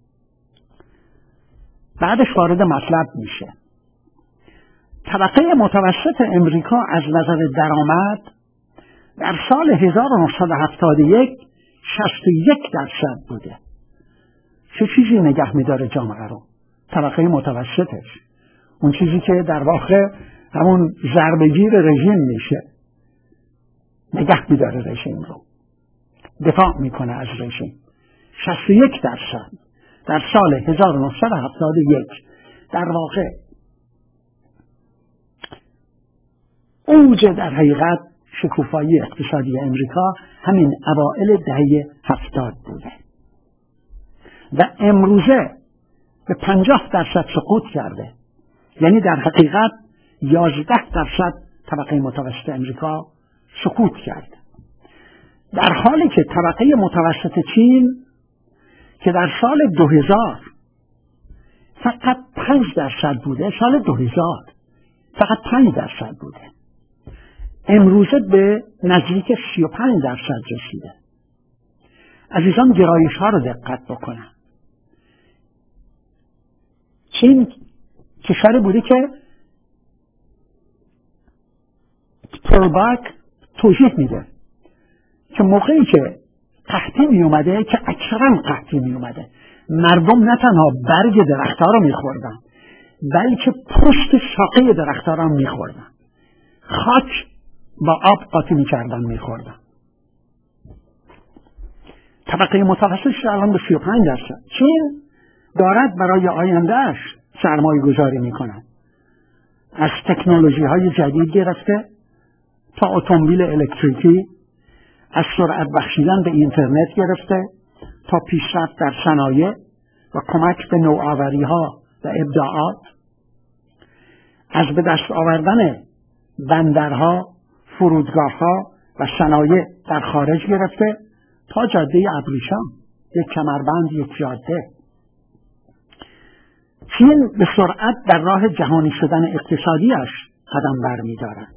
بعدش وارد مطلب میشه. طبقه متوسط امریکا از نظر درآمد در سال هزار و نهصد و هفتاد و یک شصت و یک درصد بوده. چه چیزی نگه میداره جامعه رو؟ طبقه متوسطش، اون چیزی که در واقع همون ضربه‌گیر رژیم میشه، نگه میداره رژیم رو، دفاع میکنه از رژیم. شصت و یک درصد در سال هزار و نهصد و هفتاد و یک. در واقع اوج در حقیقت شکوفایی اقتصادی امریکا همین اوائل دهه هفتاد بوده و امروزه به پنجاه درصد سقوط کرده. یعنی در حقیقت یازده درصد طبقه متوسط امریکا سقوط کرد، در حالی که طبقه متوسط چین که در سال دو هزار فقط پنج درصد بوده، سال دو هزار فقط پنج درصد بوده، امروزه به نزدیک سی و پنج درصد رسیده. عزیزان گرایش ها رو دقت بکنن. چین کشوری بوده که پرباک توضیح میده که موقعی که قحطی می اومده، که اکثرا قحطی می اومده، مردم نه تنها برگ درختها رو میخوردن بلکه پشت ساقه درختها رو میخوردن، خاک با آب قاطی میکردن میخوردن. طبقه متوسطش الان به سی و پنج درصد. چین دارد برای آیندهش سرمایه گذاری میکنن، از تکنولوژی های جدید گرفته تا اتومبیل الکتریکی، از سرعت بخشیدن به اینترنت گرفته تا پیشرفت در صنایع و کمک به نوآوری ها و ابداعات، از به دست آوردن بندرها، فرودگاه ها و صنایع در خارج گرفته تا جاده ابریشم، یک کمربند، یک جاده. چین به سرعت در راه جهانی شدن اقتصادیش قدم برمی‌دارد.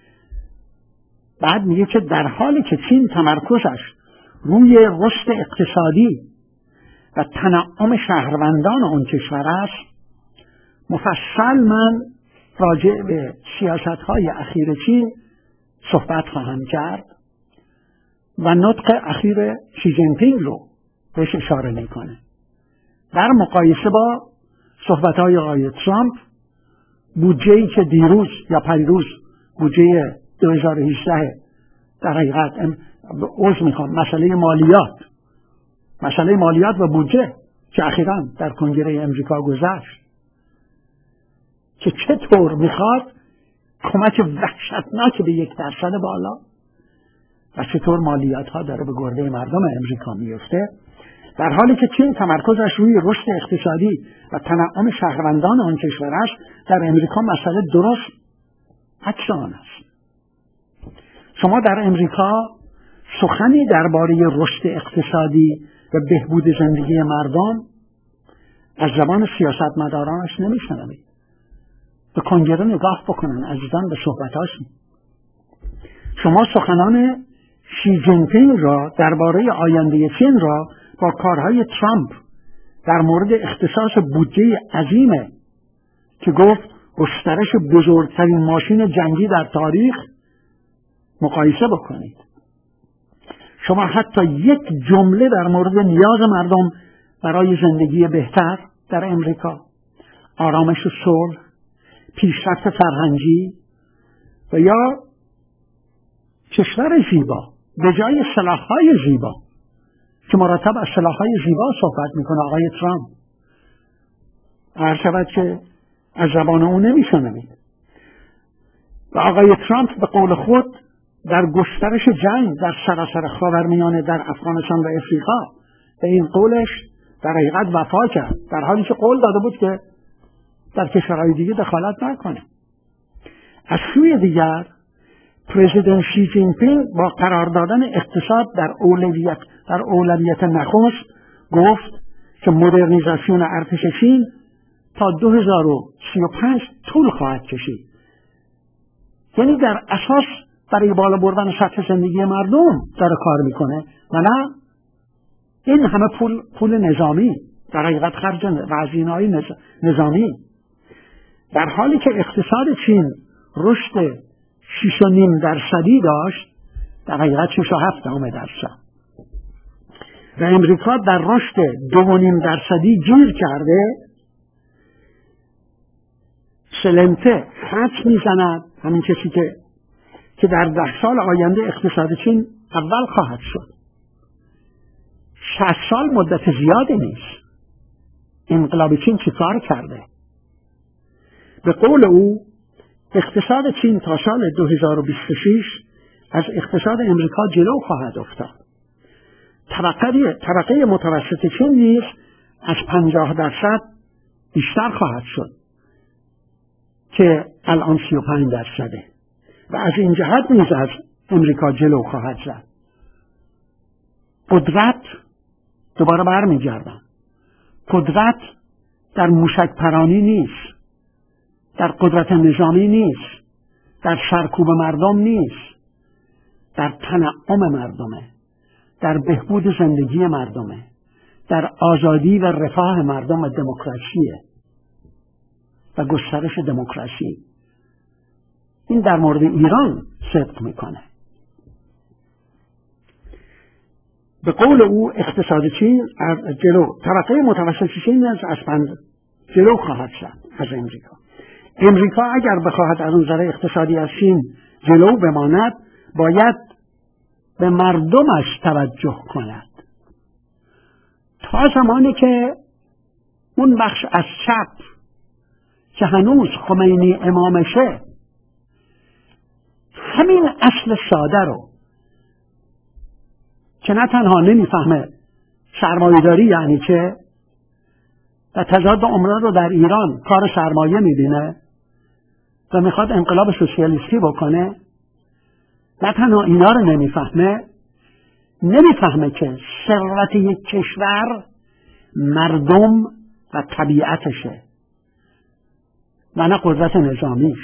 بعد میگه که در حالی که چین تمرکزش روی رشد اقتصادی و تنعم شهروندان آن کشور است، مفصل من راجع به سیاست‌های اخیر چین صحبت خواهم کرد و نطق اخیر شی جین پینگ رو بهش اشاره میکنه در مقایسه با صحبت‌های آقای ترامپ. بودجه‌ای که دیروز یا پریروز بودجه دو هزار و هجده در حقیقت عرض میخوام مسئله مالیات مسئله مالیات و بودجه که اخیراً در کنگره امریکا گذشت که چطور میخواد کمک وحشتناک به یک درصد بالا و چطور مالیات ها داره به گرده مردم امریکا میفته، در حالی که چین تمرکزش روی رشد اقتصادی و تنعم شهروندان آن کشور است، در امریکا مسئله درست عکس آن است. شما در امریکا سخنی درباره رشد اقتصادی و بهبود زندگی مردم از زبان سیاستمدارانش نمیشنوید. به کنگره نگاه بکنن عزیزان، به صحبتاشون. شما سخنان شی جین پینگ را درباره آینده چین را با کارهای ترامپ در مورد اختصاص بودجه عظیمه که گفت گسترش بزرگترین ماشین جنگی در تاریخ مقایسه بکنید. شما حتی یک جمله در مورد نیاز مردم برای زندگی بهتر در امریکا، آرامش و صلح، پیشرفت فرهنگی و یا کشور زیبا به جای سلاح‌های زیبا که مرتب از سلاح‌های زیبا صحبت میکنه آقای ترامپ، هر شود که از زبان اون نمیشنوید. و آقای ترامپ به قول خود در گسترش جنگ در سراسر خاورمیانه، در افغانستان و افریقا به این قولش در حقیقت وفا کرد، در حالی که قول داده بود که در کشورهای دیگه دخالت نکنه. از سوی دیگر پرزیدنت شی جین پینگ با قرار دادن اقتصاد در اولویت در اولویت نخست گفت که مدرنیزاسیون ارتش چین تا دو هزار و سی و پنج طول خواهد کشید. یعنی در اساس برای بالا بردن سطح زندگی مردم داره کار میکنه و نه این همه پول پول نظامی، در حقیقت خرج و هزینه‌های نظامی، در حالی که اقتصاد چین رشد شش و نیم درصدی داشت، در حقیقت شش و هفت دهم درصد. و امریکا در رشد دو و نیم درصدی گیر کرده، سلنته حدس میزند، همین کسی که که در ده سال آینده اقتصاد چین اول خواهد شد. شصت سال مدت زیادی نیست. انقلاب چین چی کار کرده؟ به قول او اقتصاد چین تا سال دو هزار و بیست و شش از اقتصاد امریکا جلو خواهد افتاد. طبقه طبقه متوسط چین نیز از پنجاه درصد بیشتر خواهد شد که الان سی و پنج درصده و از این جهت نیز از امریکا جلو خواهد زد. قدرت، دوباره برمیگردم، قدرت در موشک پرانی نیست، در قدرت نظامی نیست، در سرکوب مردم نیست، در تنعم مردمه، در بهبود زندگی مردمه، در آزادی و رفاه مردم و دموکراسیه و گسترش دموکراسی. این در مورد ایران صدق میکنه. به قول او اقتصاد چین از جلو، طبقه متوسط چین از اسپند جلو خواهد شد از امریکا. امریکا اگر بخواهد از نظر اقتصادی از چین جلو بماند باید به مردمش توجه کند. تا زمانی که اون بخش از چپ که هنوز خمینی امامشه همین اصل ساده رو که نه تنها نمیفهمه سرمایه‌داری یعنی چه و تضاد عمره رو در ایران کار سرمایه میبینه و میخواد انقلاب سوسیالیستی بکنه، نه تنها اینا رو نمیفهمه، نمیفهمه که ثروت یک کشور مردم و طبیعتشه و نه قدرت نظامیش.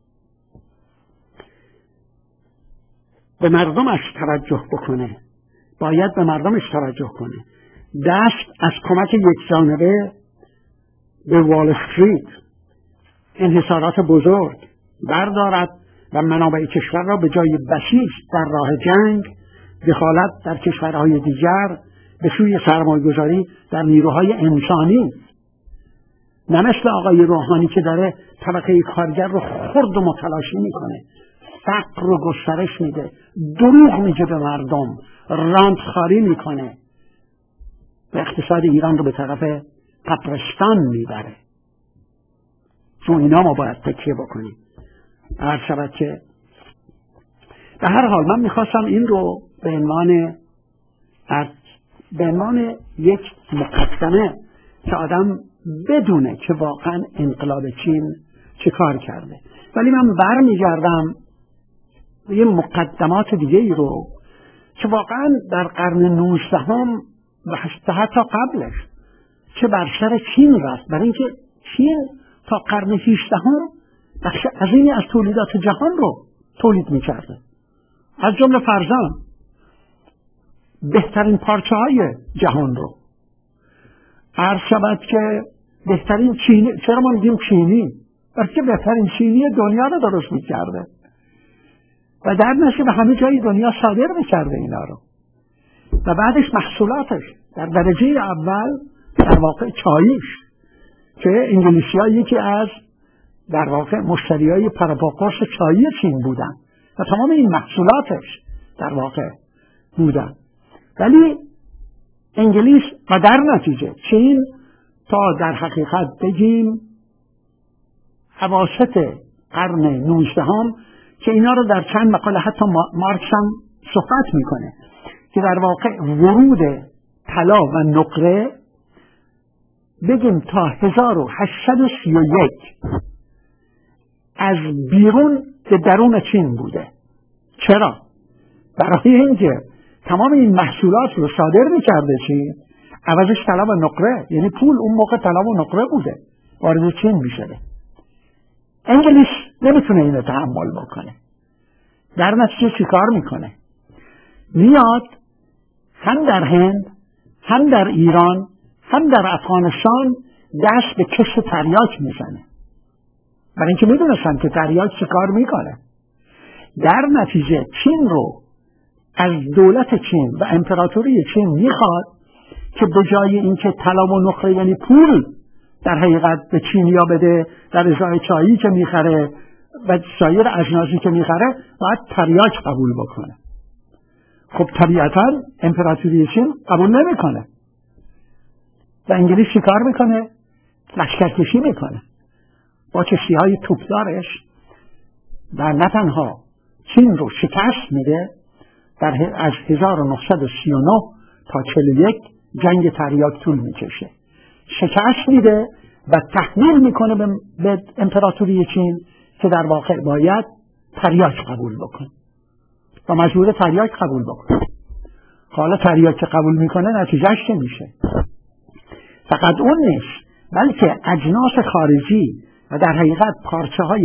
به مردمش توجه بکنه، باید به مردمش توجه کنه. دست از کمک یک جانبه به وال استریت، انحصارات بزرگ بردارد و منابع کشور را به جای بسیج در راه جنگ، دخالت در کشورهای دیگر، به سوی سرمایه‌گذاری در نیروهای انسانی، نه مثل آقای روحانی که داره طبقه کارگر رو خرد و متلاشی میکنه، فقر رو گسترش میده، دروغ میگه به مردم، رانتخاری میکنه و اقتصاد ایران رو به طرف قبرستان میبره. چون اینا ما باید تکیه بکنیم. هر شود که به هر حال من میخواستم این رو به عنوان به عنوان یک مقدمه که آدم بدونه که واقعا انقلاب چین چه کار کرده. ولی من برمیگردم یه مقدمات دیگه ای رو که واقعا در قرن نوزدهم و حتی قبلش چه بر سر چین رفت، برای اینکه چین تا قرن هجدهم بخش عظیمی از تولیدات جهان رو تولید می‌کرده، از جمله فرزن بهترین پارچه های جهان رو. عرض شود که بهترین چینی، چرا ما میگیم چینی؟ برای که بهترین چینی دنیا رو درست می‌کرده و در نتیجه به همه جای دنیا صادر می‌کرده اینا رو. و بعدش محصولاتش در درجه اول در واقع چاییش که انگلیسی‌ها یکی از در واقع مشتریای پرپاقرص چایی چین بودن و تمام این محصولاتش در واقع بودن. ولی انگلیس و در نتیجه چین تا در حقیقت بگیم اواسط قرن نوزدهم که اینا رو در چند مقاله حتی مارکس هم صحبت میکنه که در واقع ورود طلا و نقره بگیم تا هزار و هشتصد و سی و یک از بیرون به درون چین بوده. چرا؟ برای اینکه تمام این محصولات رو صادر میکرده چین، عوضش طلا و نقره، یعنی پول اون موقع طلا و نقره بوده، وارد چین میشده. انگلیس نمیتونه اینو تحمل بکنه. در نتیجه چی کار میکنه؟ میاد هم در هند، هم در ایران، هم در افغانستان دست به کشت تریاک میزنه، برای اینکه میدونستن که تریاک چی کار میکنه. در نتیجه چین رو از دولت چین و امپراتوری چین میخواد که به جای اینکه طلا و نقره یعنی پول در حقیقت به چینیا بده در ازای چایی که میخره و سایر اجناسی که میخره، باید تریاک قبول بکنه. خب طبیعتا امپراتوری چین قبول نمیکنه و انگلیس چیکار میکنه؟ لشکرکشی میکنه با کشتیهای توپدارش و نه تنها چین رو شکست میده. در از هزار و نهصد و سی و نه تا چهل و یک جنگ تریاک طول میکشه، شکست میده و تحمیل میکنه به, به امپراتوری چین که در واقع باید تریاک قبول بکنه و مجبور تریاک قبول بکنه. حالا تریاک که قبول میکنه نتیجهش چه میشه؟ فقط اون نیست، بلکه اجناس خارجی و در حقیقت پارچه های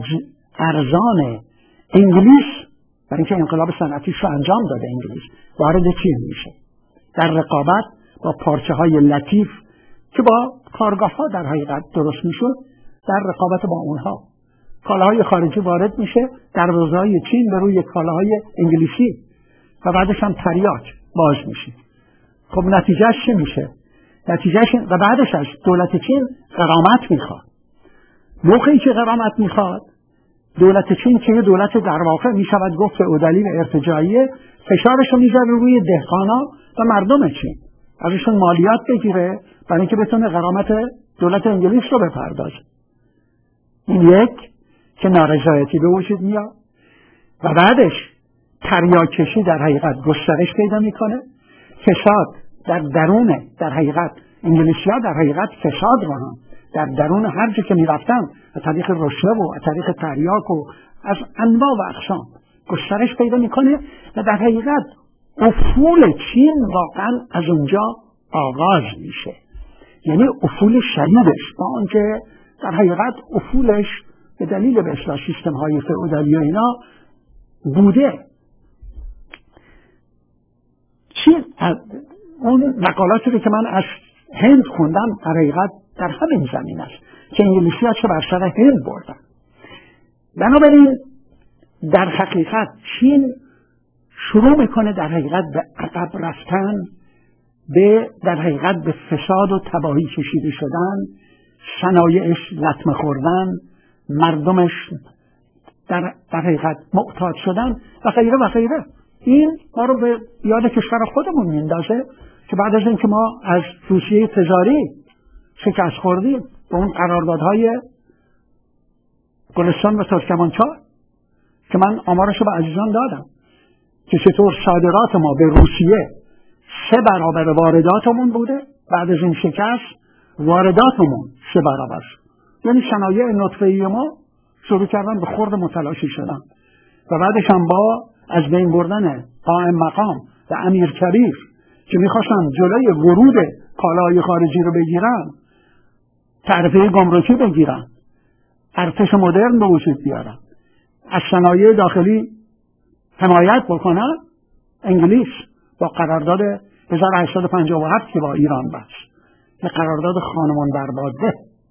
ارزان انگلیس، برای اینکه انقلاب صنعتیش رو انجام داده انگلیس، وارد چین میشه در رقابت با پارچه های لطیف که با کارگاه ها در حقیقت درست میشد. در رقابت با اونها کالاهای خارجی وارد میشه در بازارهای چین به روی کالاهای انگلیسی و بعدش هم تریاک باز میشه. خب نتیجهش چه میشه؟ نتیجهش و بعدش از دولت چین غرامت میخواد. موقعی که غرامت میخواد، دولت چین که دولت در واقع میشود گفت فئودالی و ارتجاعیه، فشارش رو میذاره روی دهقانا و مردم چین، ازشون مالیات بگیره برای اینکه بتونه غرامت دولت انگلیس رو بپردازه. این یک که نارضایتی به وجود میاد و بعدش تریاکشی در حقیقت گسترش پیدا میکنه. فساد در درون در حقیقت انگلیسی‌ها در حقیقت فساد رو هم در درون هر جا که میرفتن از طریق رشوه و از طریق تریاک و از انواع و اقسام گسترش پیدا میکنه و در حقیقت افول چین واقعا از اونجا آغاز میشه. یعنی افول شدیدش با آنکه در حقیقت افولش به دلیل به اصلاح سیستم های فئودالی و اینا بوده. چین اون مقالاتی رو که من از هند خوندم در حقیقت در همین زمین است که انگلیسی ها چه بر سر هند بردن. بنابراین در حقیقت چین شروع میکنه در حقیقت به عقب رفتن، به در حقیقت به فساد و تباهی کشیده شدن، صنایعش لطمه خوردن، مردمش در, در حقیقت معتاد شدن و غیره و غیره. این ما رو به یاد کشور خودمون میندازه که بعد از اینکه ما از روسیه تزاری شکست خوردیم به اون قراردادهای گلستان و ترکمانچای که من آمارش رو به عزیزان دادم که چطور صادرات ما به روسیه سه برابر وارداتمون بوده، بعد از این شکست وارداتمون سه برابر شد. یعنی صنایع نطفه‌ای ما شروع کردن به خرد متلاشی شدن و بعدش هم با از بین بردن قائم مقام و امیر کبیر که میخواستن جلوی ورود کالاهای خارجی رو بگیرن، تعرفه گمرکی بگیرن، ارتش مدرن به وجود بیارن، از صنایع داخلی حمایت بکنن، انگلیس با قرارداد هزار و هشتصد و پنجاه و هفت که با ایران بست، که قرارداد خانمان برباده،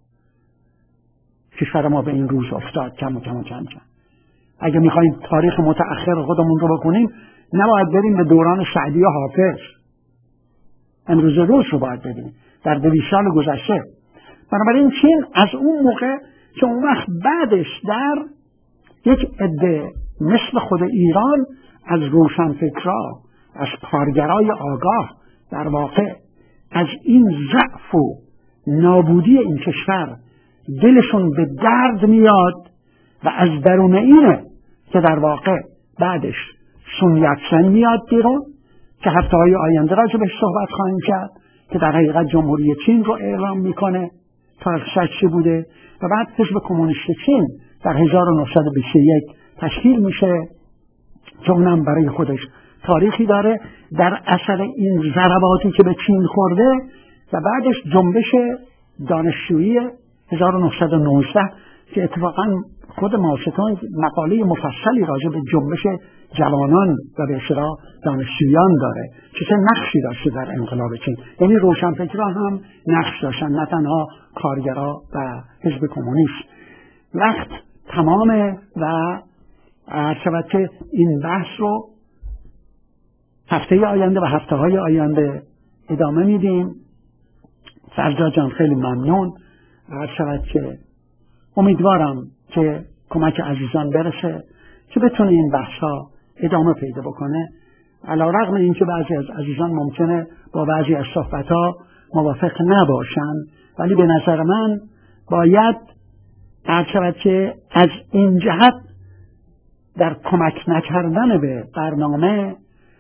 کشور ما به این روز افتاد کم و کم و کم کم. اگه میخواییم تاریخ متأخر خودمون رو بکنیم نباید بریم به دوران سعدی و حافظ، امروز روز رو باید ببینیم در دویست سال گذشته. بنابراین چین از اون موقع که اون وقت بعدش در یک عده مثل خود ایران از روشنفکرا، از کارگرای آگاه در واقع از این ضعف و نابودی این کشور دلشون به درد میاد و از درون اینه که در واقع بعدش سون یاتسن میاد بیرون که هفته های آینده راجع بهش صحبت خواهیم کرد که در حقیقت جمهوری چین رو اعلام میکنه تاریخش چی بوده و بعد حزب کمونیست چین در هزار و نهصد و بیست و یک تشکیل میشه که اونم برای خودش تاریخی داره در اثر این ضرباتی که به چین خورده و بعدش جنبش دانشجویی هزار و نهصد و نوزده که اتفاقا خود ماستون مقاله مفصلی راجع به جنبش جوانان و به اصطلاح دانشجویان داره که چه نقشی داشته در انقلاب چین. یعنی روشنفکران هم نقش داشتن، نه تنها کارگرا و حزب کمونیست. وقت تمامه و عرض شود که این بحث رو هفته آینده و هفته های آینده ادامه میدیم. فرزاد جان خیلی ممنون. هر شود که امیدوارم که کمک عزیزان برسه که بتونه این بحث ها ادامه پیدا بکنه، علی رغم اینکه بعضی از عزیزان ممکنه با بعضی از صحبت ها موافق نباشن، ولی به نظر من باید هر شود که از این جهت در کمک نکردن به برنامه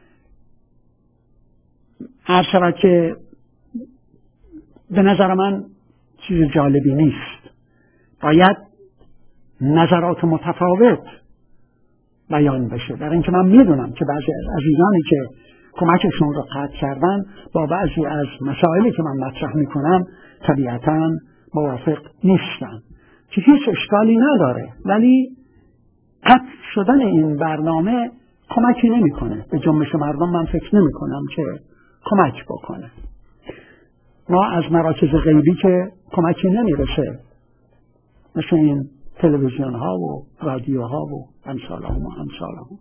هر شود که به نظر من چیز جالبی نیست. باید نظرات متفاوت بیان بشه، در اینکه من میدونم که بعضی از عزیزانی که کمکشون رو قطع کردن با بعضی از مسائلی که من مطرح میکنم طبیعتاً موافق نیستن، که هیچ اشکالی نداره، ولی قطع شدن این برنامه کمکی نمیکنه به جنبش مردم. من فکر نمی کنم که کمک بکنه. ما از مراکز غیبی که کمکی نمیرسه، مثل این تلویزیون ها و رادیو ها و امثال هم و امثال هم.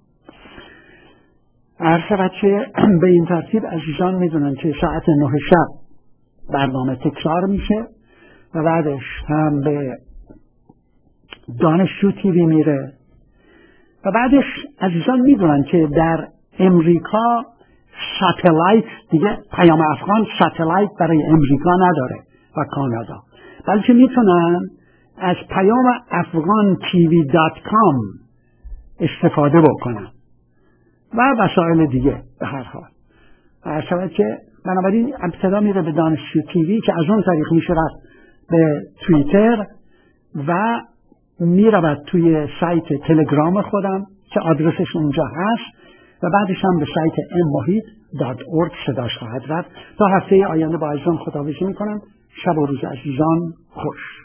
عرض که به این ترتیب عزیزان میدونن که ساعت نه شب برنامه تکرار میشه و بعدش هم به دانشجو تیوی میره و بعدش عزیزان میدونن که در امریکا ساتلایت دیگه، پیام افغان ساتلایت برای امریکا نداره و کانادا، بلکه میتونن از پیام افغان تیوی دات کام استفاده بکنن و وسایل دیگه. به هر حال عرض که بنابراین ابتدا میره به دانشجو تیوی که از اون طریق میشه رفت به توییتر و میرود توی سایت تلگرام خودم که آدرسش اونجا هست و بعدش هم به سایت ام محیط دات اورگ صداش خواهد رفت. تا هفته آینده با عزیزان خداحافظی میکنم. شب و روز عزیزان خوش.